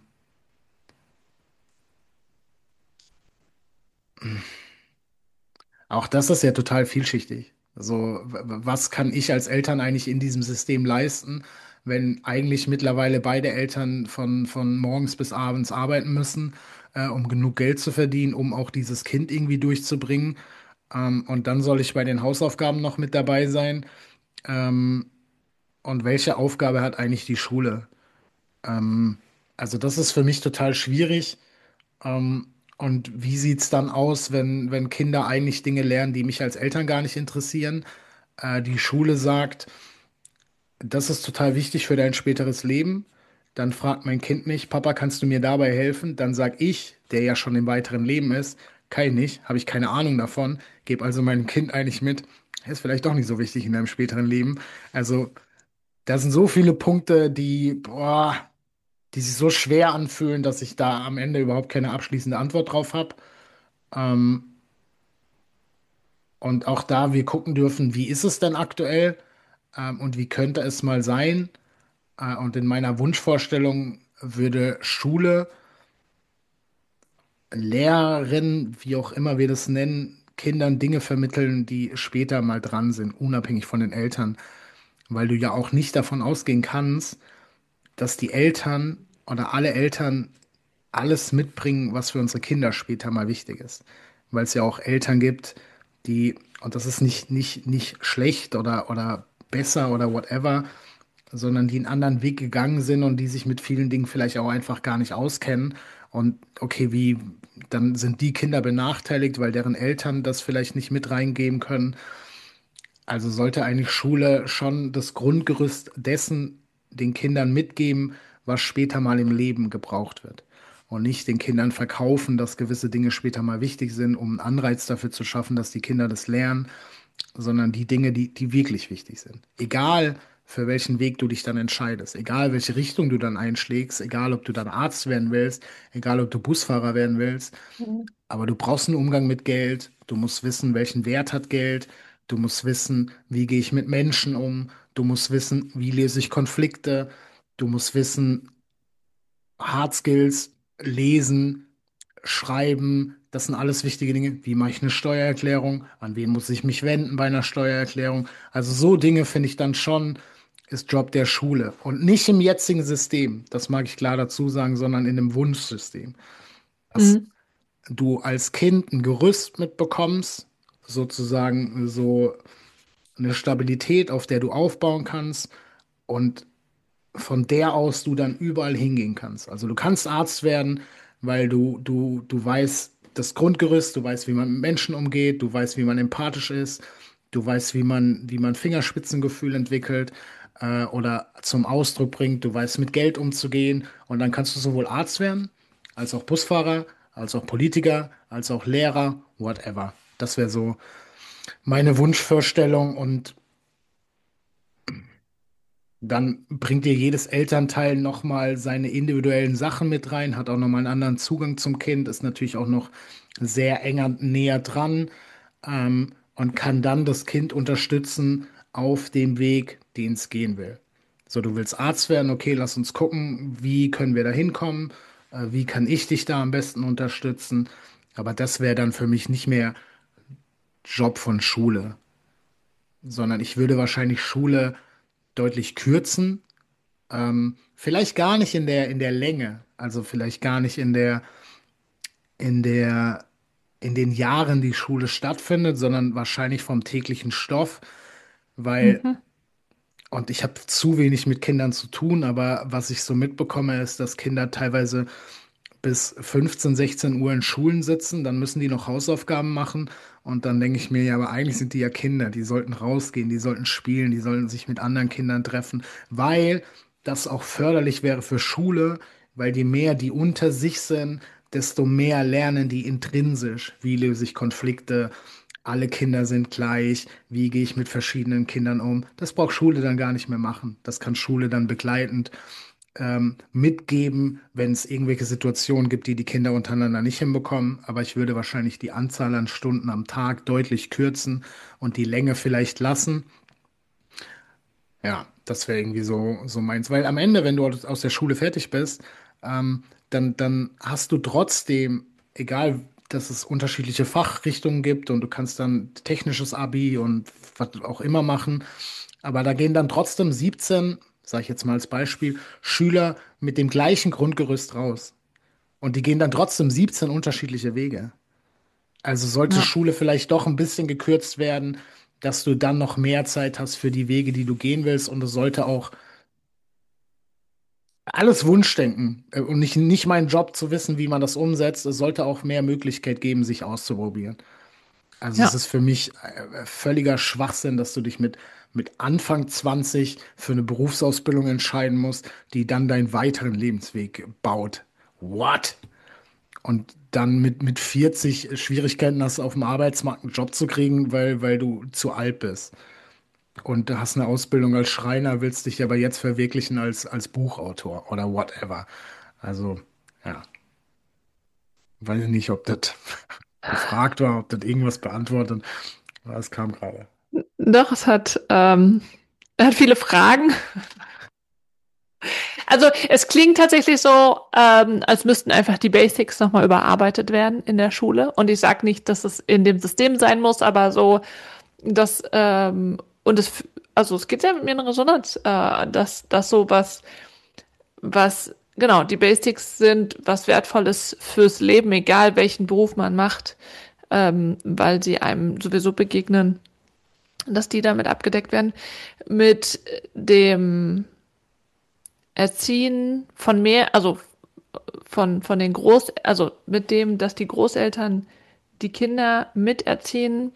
Auch das ist ja total vielschichtig. Also, was kann ich als Eltern eigentlich in diesem System leisten, wenn eigentlich mittlerweile beide Eltern von morgens bis abends arbeiten müssen, um genug Geld zu verdienen, um auch dieses Kind irgendwie durchzubringen. Und dann soll ich bei den Hausaufgaben noch mit dabei sein. Ähm, und welche Aufgabe hat eigentlich die Schule? Ähm, also, das ist für mich total schwierig. Ähm, und wie sieht's dann aus, wenn Kinder eigentlich Dinge lernen, die mich als Eltern gar nicht interessieren? Die Schule sagt, das ist total wichtig für dein späteres Leben. Dann fragt mein Kind mich, Papa, kannst du mir dabei helfen? Dann sag ich, der ja schon im weiteren Leben ist, kann ich nicht, habe ich keine Ahnung davon, gebe also meinem Kind eigentlich mit, ist vielleicht doch nicht so wichtig in deinem späteren Leben. Also, da sind so viele Punkte, die sich so schwer anfühlen, dass ich da am Ende überhaupt keine abschließende Antwort drauf habe. Ähm, und auch da wir gucken dürfen, wie ist es denn aktuell, und wie könnte es mal sein? Und in meiner Wunschvorstellung würde Schule, Lehrerin, wie auch immer wir das nennen, Kindern Dinge vermitteln, die später mal dran sind, unabhängig von den Eltern, weil du ja auch nicht davon ausgehen kannst, dass die Eltern oder alle Eltern alles mitbringen, was für unsere Kinder später mal wichtig ist. weil es ja auch Eltern gibt, die, und das ist nicht schlecht oder besser oder whatever, sondern die einen anderen Weg gegangen sind und die sich mit vielen Dingen vielleicht auch einfach gar nicht auskennen. Und okay, dann sind die Kinder benachteiligt, weil deren Eltern das vielleicht nicht mit reingeben können. Also sollte eigentlich Schule schon das Grundgerüst dessen den Kindern mitgeben, was später mal im Leben gebraucht wird. Und nicht den Kindern verkaufen, dass gewisse Dinge später mal wichtig sind, um einen Anreiz dafür zu schaffen, dass die Kinder das lernen, sondern die Dinge, die wirklich wichtig sind. Egal, für welchen Weg du dich dann entscheidest, egal, welche Richtung du dann einschlägst, egal, ob du dann Arzt werden willst, egal, ob du Busfahrer werden willst, Mhm. aber du brauchst einen Umgang mit Geld, du musst wissen, welchen Wert hat Geld, du musst wissen, wie gehe ich mit Menschen um, du musst wissen, wie löse ich Konflikte, du musst wissen, Hard Skills, lesen, schreiben, das sind alles wichtige Dinge. Wie mache ich eine Steuererklärung? An wen muss ich mich wenden bei einer Steuererklärung? Also so Dinge finde ich dann schon, ist Job der Schule. Und nicht im jetzigen System, das mag ich klar dazu sagen, sondern in einem Wunschsystem. Dass Mhm. du als Kind ein Gerüst mitbekommst, sozusagen so eine Stabilität, auf der du aufbauen kannst und von der aus du dann überall hingehen kannst. Also du kannst Arzt werden, weil du weißt das Grundgerüst, du weißt, wie man mit Menschen umgeht, du weißt, wie man empathisch ist, du weißt, wie man Fingerspitzengefühl entwickelt oder zum Ausdruck bringt, du weißt, mit Geld umzugehen und dann kannst du sowohl Arzt werden, als auch Busfahrer, als auch Politiker, als auch Lehrer, whatever. Das wäre so meine Wunschvorstellung und dann bringt dir jedes Elternteil nochmal seine individuellen Sachen mit rein, hat auch nochmal einen anderen Zugang zum Kind, ist natürlich auch noch sehr enger näher dran und kann dann das Kind unterstützen auf dem Weg, den es gehen will. So, du willst Arzt werden, okay, lass uns gucken, wie können wir da hinkommen, wie kann ich dich da am besten unterstützen. Aber das wäre dann für mich nicht mehr Job von Schule, sondern ich würde wahrscheinlich Schule deutlich kürzen. Vielleicht gar nicht in der Länge, also vielleicht gar nicht in der, in den Jahren, die Schule stattfindet, sondern wahrscheinlich vom täglichen Stoff, weil, Mhm. und ich habe zu wenig mit Kindern zu tun, aber was ich so mitbekomme, ist, dass Kinder teilweise bis 15, 16 Uhr in Schulen sitzen, dann müssen die noch Hausaufgaben machen und dann denke ich mir, ja, aber eigentlich sind die ja Kinder, die sollten rausgehen, die sollten spielen, die sollten sich mit anderen Kindern treffen, weil das auch förderlich wäre für Schule, weil je mehr die unter sich sind, desto mehr lernen die intrinsisch, wie löse ich Konflikte, alle Kinder sind gleich, wie gehe ich mit verschiedenen Kindern um. Das braucht Schule dann gar nicht mehr machen. Das kann Schule dann begleitend mitgeben, wenn es irgendwelche Situationen gibt, die die Kinder untereinander nicht hinbekommen. Aber ich würde wahrscheinlich die Anzahl an Stunden am Tag deutlich kürzen und die Länge vielleicht lassen. Ja, das wäre irgendwie so meins. Weil am Ende, wenn du aus der Schule fertig bist, dann hast du trotzdem, egal, dass es unterschiedliche Fachrichtungen gibt und du kannst dann technisches Abi und was auch immer machen. Aber da gehen dann trotzdem 17, sage ich jetzt mal als Beispiel, Schüler mit dem gleichen Grundgerüst raus. Und die gehen dann trotzdem 17 unterschiedliche Wege. Also sollte Ja. Schule vielleicht doch ein bisschen gekürzt werden, dass du dann noch mehr Zeit hast für die Wege, die du gehen willst. Und es sollte auch alles Wunschdenken und nicht mein Job zu wissen, wie man das umsetzt. Es sollte auch mehr Möglichkeit geben, sich auszuprobieren. Also es Ja. ist für mich völliger Schwachsinn, dass du dich mit Anfang 20 für eine Berufsausbildung entscheiden musst, die dann deinen weiteren Lebensweg baut. What? Und dann mit 40 Schwierigkeiten hast, auf dem Arbeitsmarkt einen Job zu kriegen, weil du zu alt bist. Und du hast eine Ausbildung als Schreiner, willst dich aber jetzt verwirklichen als Buchautor oder whatever. Also, ja, weiß ich nicht, ob das gefragt war, ob das irgendwas beantwortet. Aber es kam gerade. Doch, er hat viele Fragen. Also es klingt tatsächlich so, als müssten einfach die Basics nochmal überarbeitet werden in der Schule. Und ich sage nicht, dass es in dem System sein muss, aber so, dass, und es, also es geht ja mit mir in Resonanz, dass so genau, die Basics sind was Wertvolles fürs Leben, egal welchen Beruf man macht. weil sie einem sowieso begegnen, dass die damit abgedeckt werden. Mit dem Erziehen von mehr, also von den also mit dem, dass die Großeltern die Kinder miterziehen,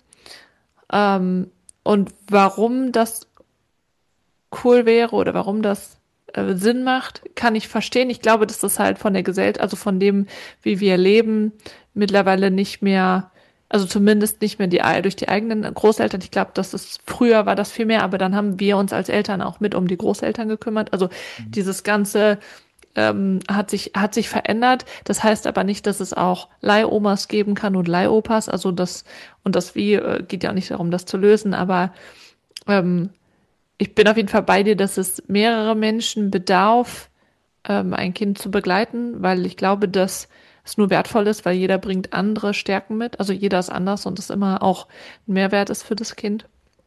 und warum das cool wäre oder warum das Sinn macht, kann ich verstehen. Ich glaube, dass das halt von der Gesellschaft, also von dem, wie wir leben, mittlerweile nicht mehr, also zumindest nicht mehr durch die eigenen Großeltern. Ich glaube, früher war das viel mehr, aber dann haben wir uns als Eltern auch mit um die Großeltern gekümmert. Also dieses ganze hat sich verändert. Das heißt aber nicht, dass es auch Leihomas geben kann und Leihopas. Also das geht ja auch nicht darum, das zu lösen, aber ich bin auf jeden Fall bei dir, dass es mehrere Menschen bedarf, ein Kind zu begleiten, weil ich glaube, dass es nur wertvoll ist, weil jeder bringt andere Stärken mit. Also jeder ist anders und es immer auch ein Mehrwert ist für das Kind.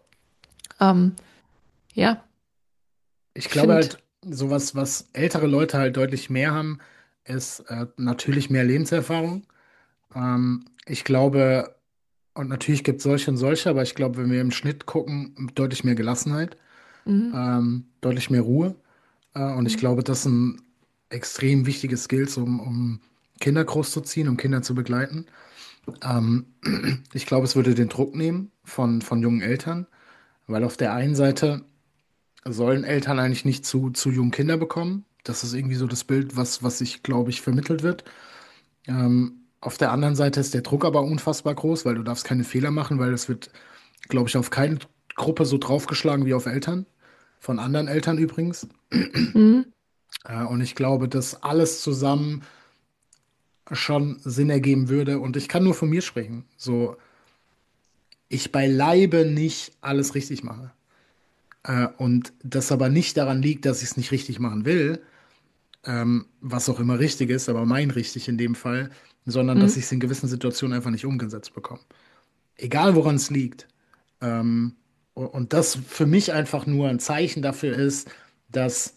Ja, Ich ich glaube finde, halt, sowas, was ältere Leute halt deutlich mehr haben, ist natürlich mehr Lebenserfahrung. Ich glaube, und natürlich gibt es solche und solche, aber ich glaube, wenn wir im Schnitt gucken, deutlich mehr Gelassenheit, mhm, deutlich mehr Ruhe. Und ich mhm, glaube, das sind extrem wichtige Skills, um Kinder großzuziehen, um Kinder zu begleiten. Ähm, Ich glaube, es würde den Druck nehmen von jungen Eltern, weil auf der einen Seite sollen Eltern eigentlich nicht zu jungen Kinder bekommen. Das ist irgendwie so das Bild, was ich, glaube ich, vermittelt wird. Auf der anderen Seite ist der Druck aber unfassbar groß, weil du darfst keine Fehler machen, weil das wird, glaube ich, auf keine Gruppe so draufgeschlagen wie auf Eltern. Von anderen Eltern übrigens. mhm, Und ich glaube, dass alles zusammen schon Sinn ergeben würde. Und ich kann nur von mir sprechen. So, ich beileibe nicht alles richtig mache. Und das aber nicht daran liegt, dass ich es nicht richtig machen will, was auch immer richtig ist, aber mein richtig in dem Fall, sondern dass mhm. ich es in gewissen Situationen einfach nicht umgesetzt bekomme. Egal woran es liegt. Und das für mich einfach nur ein Zeichen dafür ist, dass,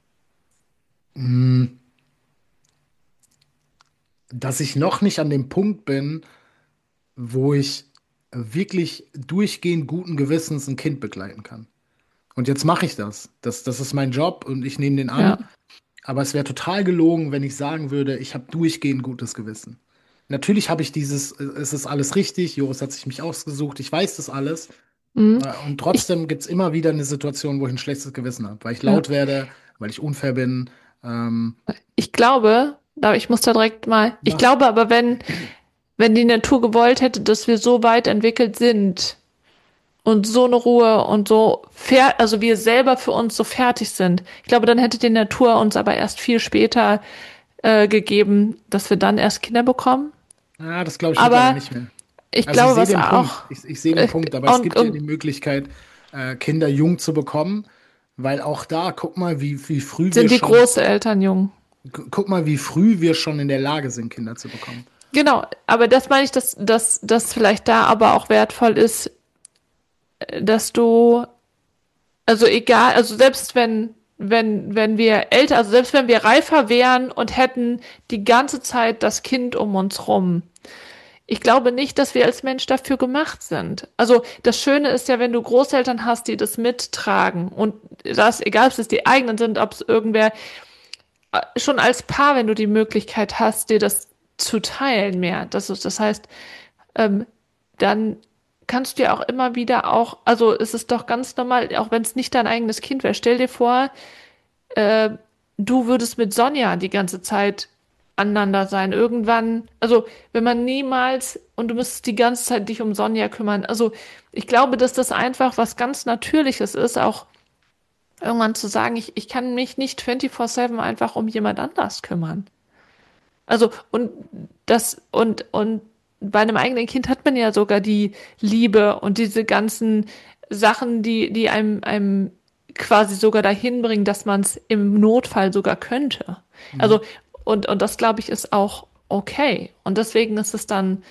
mh, dass ich noch nicht an dem Punkt bin, wo ich wirklich durchgehend guten Gewissens ein Kind begleiten kann. Und jetzt mache ich das. Das ist mein Job und ich nehme den Ja, an. Aber es wäre total gelogen, wenn ich sagen würde, ich habe durchgehend gutes Gewissen. Natürlich habe ich es ist alles richtig, Joris hat sich mich ausgesucht, ich weiß das alles. mhm. Und Ich, trotzdem gibt es immer wieder eine Situation, wo ich ein schlechtes Gewissen habe, weil ich ja. laut werde, weil ich unfair bin. Ähm, Ich glaube, ich muss da direkt mal, ich Was? glaube aber, wenn die Natur gewollt hätte, dass wir so weit entwickelt sind und so eine Ruhe und so also wir selber für uns so fertig sind, ich glaube, dann hätte die Natur uns aber erst viel später gegeben, dass wir dann erst Kinder bekommen. Das glaube ich mittlerweile Aber nicht mehr. ich Also ich glaube, sehe was den auch, Punkt, ich sehe den äh, Punkt, aber es und, gibt ja und die Möglichkeit, Kinder jung zu bekommen, weil auch da, guck mal, wie früh wir sind die schon, Großeltern jung. guck mal, wie früh wir schon in der Lage sind, Kinder zu bekommen. Genau, aber das meine ich, dass vielleicht da aber auch wertvoll ist, dass du, also egal, also selbst wenn wir älter, also selbst wenn wir reifer wären und hätten die ganze Zeit das Kind um uns rum, ich glaube nicht, dass wir als Mensch dafür gemacht sind. Also das Schöne ist ja, wenn du Großeltern hast, die das mittragen und das, egal ob es die eigenen sind, ob es irgendwer, schon als Paar, wenn du die Möglichkeit hast, dir das zu teilen mehr. Das heißt, ähm, dann kannst du ja auch immer wieder auch, also es ist doch ganz normal, auch wenn es nicht dein eigenes Kind wäre. Stell dir vor, äh, du würdest mit Sonja die ganze Zeit aneinander sein. Irgendwann, also wenn man niemals und du müsstest die ganze Zeit dich um Sonja kümmern. Also ich glaube, dass das einfach was ganz Natürliches ist, auch irgendwann zu sagen, ich kann mich nicht 24/7 einfach um jemand anders kümmern. Also, und bei einem eigenen Kind hat man ja sogar die Liebe und diese ganzen Sachen, die einem quasi sogar dahin bringen, dass man es im Notfall sogar könnte. Also, Mhm. und das glaube ich ist auch okay. Und deswegen ist es dann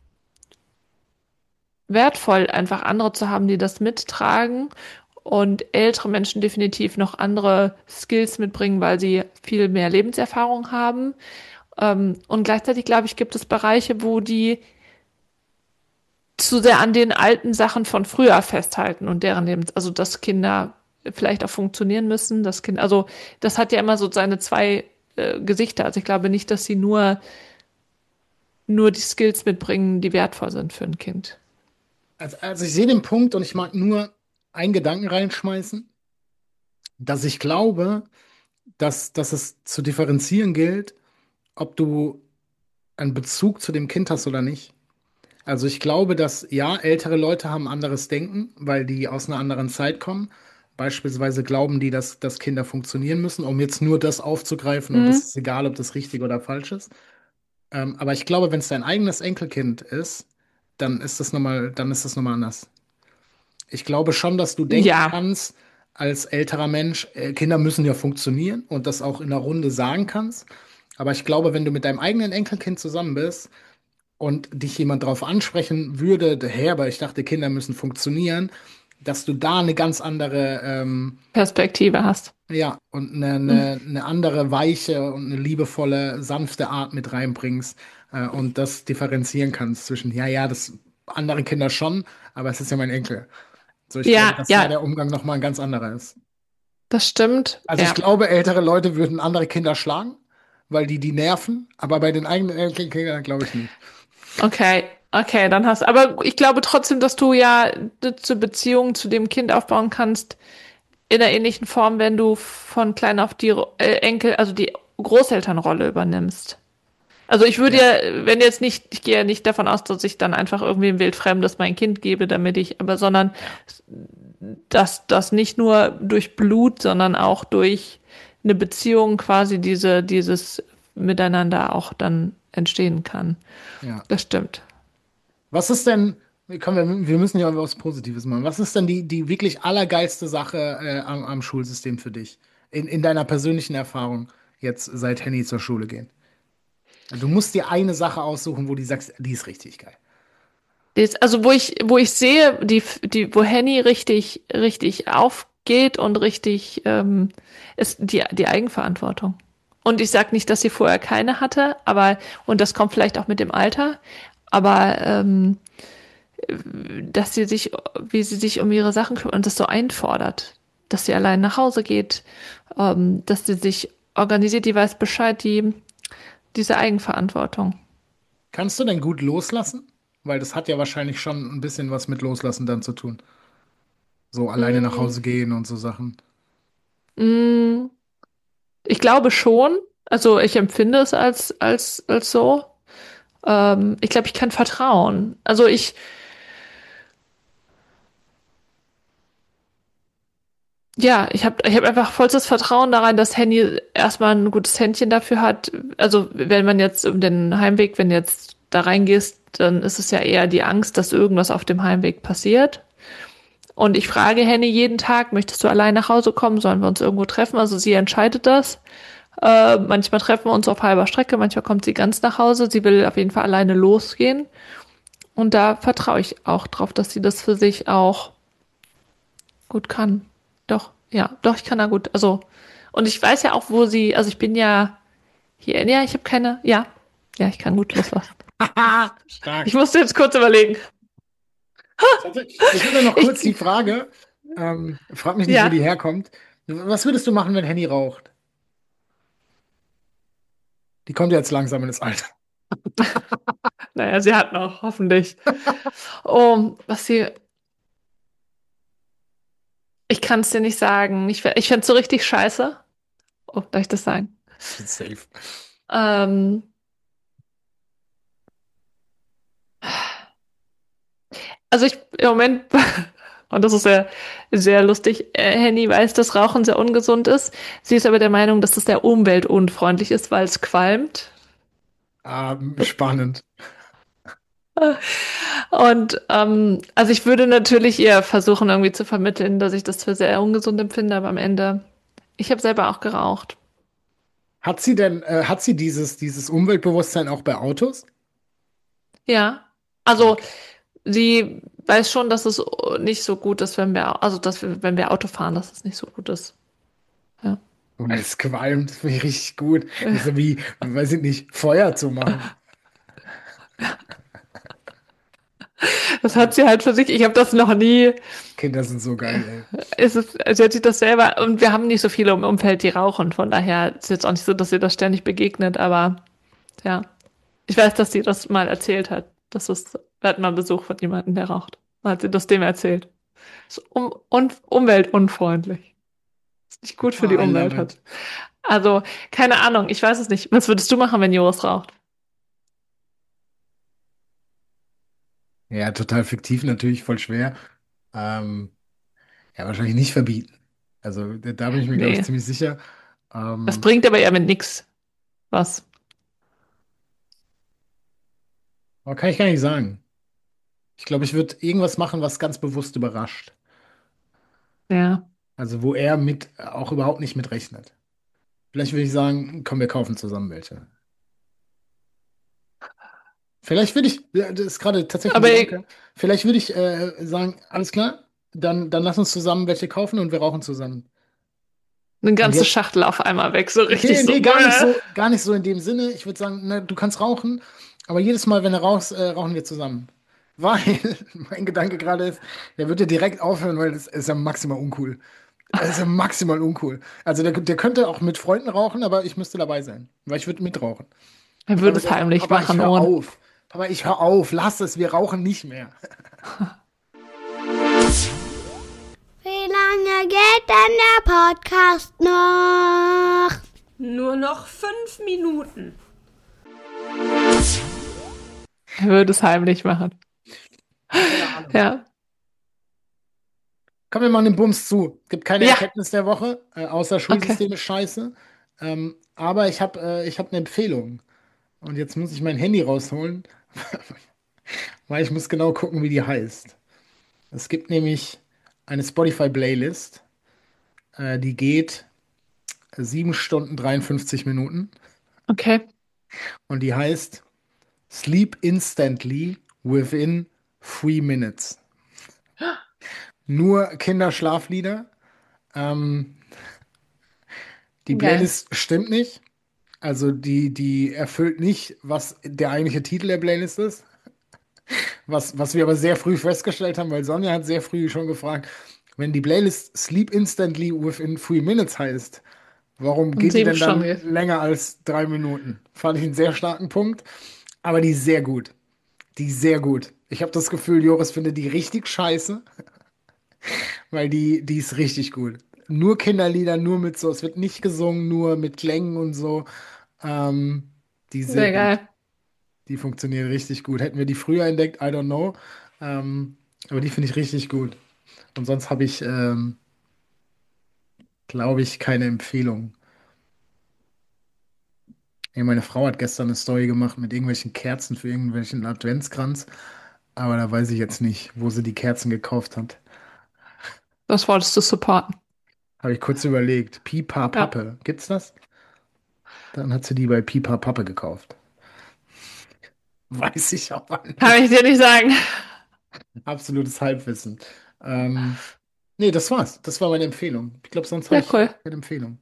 wertvoll, einfach andere zu haben, die das mittragen und ältere Menschen definitiv noch andere Skills mitbringen, weil sie viel mehr Lebenserfahrung haben. Und gleichzeitig, glaube ich, gibt es Bereiche, wo die zu sehr an den alten Sachen von früher festhalten und deren Lebens, also dass Kinder vielleicht auch funktionieren müssen, das Kind, also das hat ja immer so seine zwei Gesichter. Also ich glaube nicht, dass sie nur die Skills mitbringen, die wertvoll sind für ein Kind. Also ich sehe den Punkt und ich mag nur einen Gedanken reinschmeißen, dass ich glaube, dass es zu differenzieren gilt, ob du einen Bezug zu dem Kind hast oder nicht. Also ich glaube, dass ja, ältere Leute haben anderes Denken, weil die aus einer anderen Zeit kommen. Beispielsweise glauben die, dass Kinder funktionieren müssen, um jetzt nur das aufzugreifen und es Mhm. ist egal, ob das richtig oder falsch ist. Aber ich glaube, wenn es dein eigenes Enkelkind ist, dann ist das nochmal anders. Ich glaube schon, dass du denken Ja, kannst, als älterer Mensch, Kinder müssen ja funktionieren und das auch in der Runde sagen kannst. Aber ich glaube, wenn du mit deinem eigenen Enkelkind zusammen bist und dich jemand darauf ansprechen würde, hey, aber ich dachte, Kinder müssen funktionieren, dass du da eine ganz andere, Perspektive hast. ja, und Mhm. eine andere weiche und eine liebevolle, sanfte Art mit reinbringst, und das differenzieren kannst zwischen, ja, ja, das andere Kinder schon, aber es ist ja mein Enkel. So, ich glaube, Ja, dass da ja, der Umgang nochmal ein ganz anderer ist. das stimmt. Also ich Ja. glaube, ältere Leute würden andere Kinder schlagen, weil die nerven, aber bei den eigenen Enkelkindern glaube ich nicht. Okay, okay, dann hast, aber ich glaube trotzdem, dass du ja eine Beziehung zu dem Kind aufbauen kannst in einer ähnlichen Form, wenn du von klein auf die Enkel, also die Großelternrolle übernimmst. Also ich würde Ja, ja, wenn jetzt nicht, ich gehe ja nicht davon aus, dass ich dann einfach irgendwie ein Wildfremdes mein Kind gebe, damit ich, aber sondern ja, dass das nicht nur durch Blut, sondern auch durch eine Beziehung quasi dieses Miteinander auch dann entstehen kann. ja. Das stimmt. Was ist denn, komm, wir müssen ja was Positives machen. Was ist denn die wirklich allergeilste Sache am Schulsystem für dich? In deiner persönlichen Erfahrung jetzt seit Henny zur Schule gehen? Du musst dir eine Sache aussuchen, wo du sagst, die ist richtig geil. Also wo ich sehe, wo Henny richtig aufgeht und richtig ist die Eigenverantwortung. Und ich sage nicht, dass sie vorher keine hatte, aber, und das kommt vielleicht auch mit dem Alter, aber dass wie sie sich um ihre Sachen kümmert und das so einfordert, dass sie allein nach Hause geht, dass sie sich organisiert, die weiß Bescheid, diese Eigenverantwortung. Kannst du denn gut loslassen? Weil das hat ja wahrscheinlich schon ein bisschen was mit Loslassen dann zu tun. So alleine nach Mm, Hause gehen und so Sachen. mm, Ich glaube schon. Also ich empfinde es als so. Ich glaube, ich kann vertrauen. Ja, ich hab einfach vollstes Vertrauen daran, dass Henny erstmal ein gutes Händchen dafür hat. Also wenn man jetzt um den Heimweg, wenn du jetzt da reingehst, dann ist es ja eher die Angst, dass irgendwas auf dem Heimweg passiert. Und ich frage Henny jeden Tag, möchtest du allein nach Hause kommen? Sollen wir uns irgendwo treffen? Also sie entscheidet das. Manchmal treffen wir uns auf halber Strecke, manchmal kommt sie ganz nach Hause. Sie will auf jeden Fall alleine losgehen. Und da vertraue ich auch drauf, dass sie das für sich auch gut kann. Doch, ja, doch, ich kann da gut. Also, und ich weiß ja auch, wo sie, also ich bin ja hier, ja, ich habe keine, ich kann gut loslassen. Haha, Ich stark. musste jetzt kurz überlegen. Ich hatte noch Ich, kurz die Frage, frag mich nicht, wo ja, die herkommt. Was würdest du machen, wenn Henny raucht? Die kommt jetzt langsam in das Alter. naja, sie hat noch, hoffentlich. Oh, ich kann es dir nicht sagen. Ich fände es so richtig scheiße. Oh, darf ich das sagen? Safe. Ähm, also im Moment, und das ist sehr lustig, Henny weiß, dass Rauchen sehr ungesund ist. Sie ist aber der Meinung, dass es sehr umweltunfreundlich ist, weil es qualmt. Spannend. Und also ich würde natürlich ihr versuchen, irgendwie zu vermitteln, dass ich das für sehr ungesund empfinde, aber am Ende, ich habe selber auch geraucht. Hat sie dieses Umweltbewusstsein auch bei Autos? Ja. Also Okay. sie weiß schon, dass es nicht so gut ist, wenn wir Auto fahren, dass es nicht so gut ist. Ja. Und es qualmt, finde ich richtig gut. Das ist so wie, weiß ich nicht, Feuer zu machen. Das hat sie halt für sich. Ich habe das noch nie. Kinder sind so geil, Sie hat sich das selber. Und wir haben nicht so viele im Umfeld, die rauchen. Von daher ist es jetzt auch nicht so, dass ihr das ständig begegnet. Aber ja, ich weiß, dass sie das mal erzählt hat. Wir hatten mal Besuch von jemandem, der raucht. Dann hat sie das dem erzählt. Ist umweltunfreundlich. Ist nicht ey. gut für Oh, die I love Umwelt it. hat. Also, keine Ahnung, ich weiß es nicht. Was würdest du machen, wenn Joris raucht? Ja, total fiktiv natürlich, voll schwer. Ähm, ja, wahrscheinlich nicht verbieten. Also da bin ich mir, glaube ich, Nee. ziemlich sicher. Das Ähm, bringt aber ja mit nix. Was? aber kann ich gar nicht sagen. Ich glaube, ich würde irgendwas machen, was ganz bewusst überrascht. Ja. Also wo er mit auch überhaupt nicht mit rechnet. Vielleicht würde ich sagen, komm, wir kaufen zusammen welche. Vielleicht würde ich, ja, das ist gerade tatsächlich ein Aber Gedanke, vielleicht würde ich sagen, alles klar, dann lass uns zusammen welche kaufen und wir rauchen zusammen. eine Und ganze jetzt, Schachtel auf einmal weg, so richtig nee, so. nee, Bäh. gar nicht so in dem Sinne. Ich würde sagen, na, du kannst rauchen, aber jedes Mal, wenn du rauchst, rauchen wir zusammen. Weil mein Gedanke gerade ist, der würde direkt aufhören, weil das ist ja maximal uncool. Das ist ja maximal uncool. Also der könnte auch mit Freunden rauchen, aber ich müsste dabei sein, weil ich würde mitrauchen. Er Und dann würde würde es er sagen, heimlich Papa, ich machen, hör ohne. auf. Papa, ich hör auf, lass es, wir rauchen nicht mehr. Wie lange geht denn der Podcast noch? Nur noch 5 Minuten. Er würde es heimlich machen. Keine Ahnung. Ja. Kommen wir mal den Bums zu. Gibt keine Ja, Erkenntnis der Woche, außer okay. Schulsystem ist scheiße. Aber ich hab eine Empfehlung. Und jetzt muss ich mein Handy rausholen, weil ich muss genau gucken, wie die heißt. Es gibt nämlich eine Spotify-Playlist, die geht 7 Stunden 53 Minuten Okay. und die heißt Sleep Instantly Within 3 Minutes. Nur Kinderschlaflieder. Ähm, die Geil. Playlist stimmt nicht. Also die erfüllt nicht, was der eigentliche Titel der Playlist ist. Was wir aber sehr früh festgestellt haben, weil Sonja hat sehr früh schon gefragt, wenn die Playlist Sleep Instantly Within 3 Minutes heißt, warum Und geht die sieben denn Stunden dann geht. länger als 3 Minuten? Fand ich einen sehr starken Punkt, aber die ist sehr gut. Die ist sehr gut. Ich habe das Gefühl, Joris findet die richtig scheiße, weil die ist richtig gut. Nur Kinderlieder, nur mit so, es wird nicht gesungen, nur mit Klängen und so. Ähm, die ist sehr Sehr gut. geil. Die funktionieren richtig gut. Hätten wir die früher entdeckt, I don't know. Ähm, aber die finde ich richtig gut. Und sonst habe ich, glaube ich, keine Empfehlung. Ey, meine Frau hat gestern eine Story gemacht mit irgendwelchen Kerzen für irgendwelchen Adventskranz. Aber da weiß ich jetzt nicht, wo sie die Kerzen gekauft hat. Das wolltest du supporten. Habe ich kurz überlegt. Pipa Ja. Pappe. Gibt's das? Dann hat sie die bei Pipa Pappe gekauft. Weiß ich aber Kann nicht. ich dir nicht sagen. Absolutes Halbwissen. Ähm, nee, das war's. Das war meine Empfehlung. Ich glaube, sonst habe Ja, ich cool. keine Empfehlung.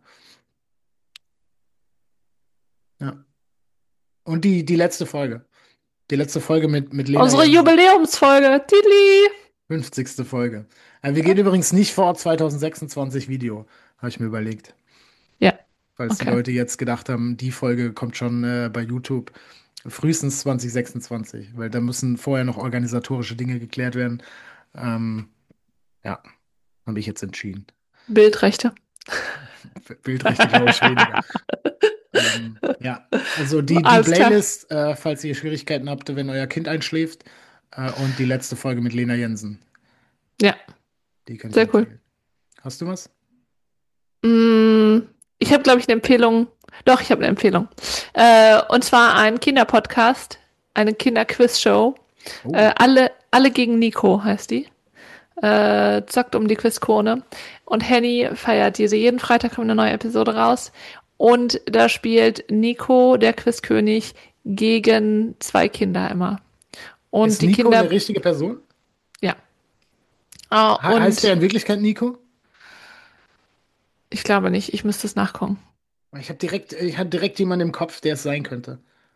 Ja. Und die letzte Folge. Die letzte Folge mit Lena Unsere Jensen. Jubiläumsfolge. Titli. 50. Folge. Wir gehen übrigens nicht vor 2026 Video, habe ich mir überlegt. Ja, Falls die okay. Leute jetzt gedacht haben, die Folge kommt schon bei YouTube frühestens 2026, weil da müssen vorher noch organisatorische Dinge geklärt werden. Ähm, ja, habe ich jetzt entschieden. Bildrechte. Bildrechte glaube ich weniger. Ja, also die Alles klar. Playlist, falls ihr Schwierigkeiten habt, wenn euer Kind einschläft, und die letzte Folge mit Lena Jensen, Ja, die kann ich sehr cool. empfehlen. Hast du was? Mm, Ich habe, glaube ich, eine Empfehlung. Doch, ich habe eine Empfehlung. Und zwar ein Kinderpodcast, eine Kinderquiz-Show. Oh, Alle gegen Nico heißt die. Zockt um die Quizkrone. Und Henny feiert diese. Jeden Freitag kommt eine neue Episode raus. Und da spielt Nico, der Quizkönig, gegen zwei Kinder immer. Und ist die Nico eine Kinder, richtige Person? ja. Heißt der Und in Wirklichkeit Nico? ich glaube nicht, ich müsste es nachgucken. Ich hatte direkt jemanden im Kopf, der es sein könnte.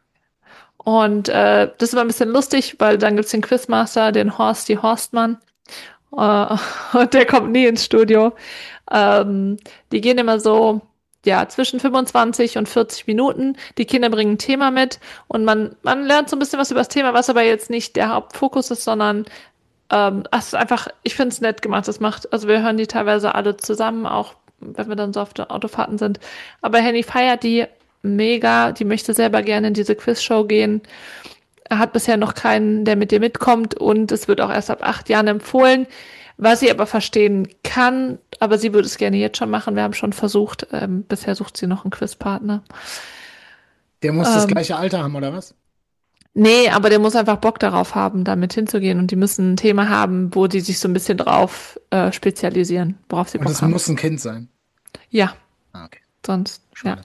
Und das ist immer ein bisschen lustig, weil dann gibt's den Quizmaster, den Horst, die Horstmann. Und der kommt nie ins Studio. Die gehen immer so, ja, zwischen 25 und 40 Minuten. Die Kinder bringen ein Thema mit und man lernt so ein bisschen was über das Thema, was aber jetzt nicht der Hauptfokus ist, sondern es ist einfach, ich finde es nett gemacht. Also wir hören die teilweise alle zusammen, auch wenn wir dann so auf den Autofahrten sind. Aber Henny feiert die mega, die möchte selber gerne in diese Quizshow gehen. Er hat bisher noch keinen, der mit ihr mitkommt und es wird auch erst ab 8 Jahren empfohlen, was sie aber verstehen kann, aber sie würde es gerne jetzt schon machen. Wir haben schon versucht, bisher sucht sie noch einen Quizpartner. Der muss das gleiche Alter haben, oder was? Nee, aber der muss einfach Bock darauf haben, damit hinzugehen und die müssen ein Thema haben, wo die sich so ein bisschen drauf spezialisieren, worauf sie Und Bock es haben. muss ein Kind sein. Ja, Ah, okay. sonst, Schade.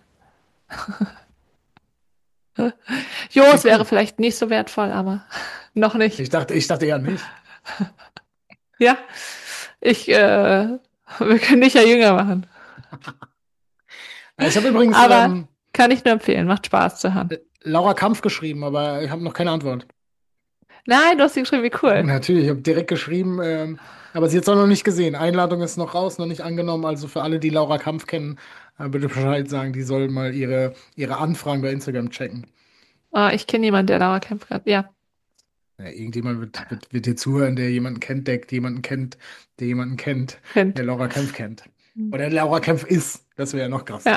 ja. Jo, es wäre vielleicht nicht so wertvoll, aber noch nicht. Ich dachte eher an mich. Ja, wir können dich ja jünger machen. Ich habe übrigens Aber kann ich nur empfehlen, macht Spaß zu hören. Laura Kampf geschrieben, aber ich habe noch keine Antwort. Nein, du hast sie geschrieben, wie cool. Natürlich, ich habe direkt geschrieben, aber sie hat es auch noch nicht gesehen. Einladung ist noch raus, noch nicht angenommen. Also für alle, die Laura Kampf kennen, bitte Bescheid sagen, die sollen mal ihre Anfragen bei Instagram checken. Ich kenne jemanden, der Laura kämpft gerade. Ja. Ja, irgendjemand wird dir zuhören, der jemanden kennt, der jemanden kennt, der jemanden kennt, der Laura Kampf kennt. Oder Laura Kampf ist. Das wäre ja noch krasser. Ja.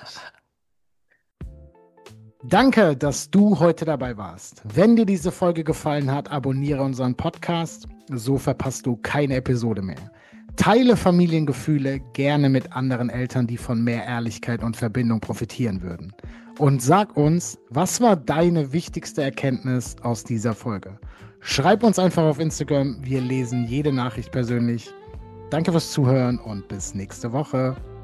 Danke, dass du heute dabei warst. Wenn dir diese Folge gefallen hat, abonniere unseren Podcast. So verpasst du keine Episode mehr. Teile Familiengefühle gerne mit anderen Eltern, die von mehr Ehrlichkeit und Verbindung profitieren würden. Und sag uns, was war deine wichtigste Erkenntnis aus dieser Folge? Schreib uns einfach auf Instagram. Wir lesen jede Nachricht persönlich. Danke fürs Zuhören und bis nächste Woche.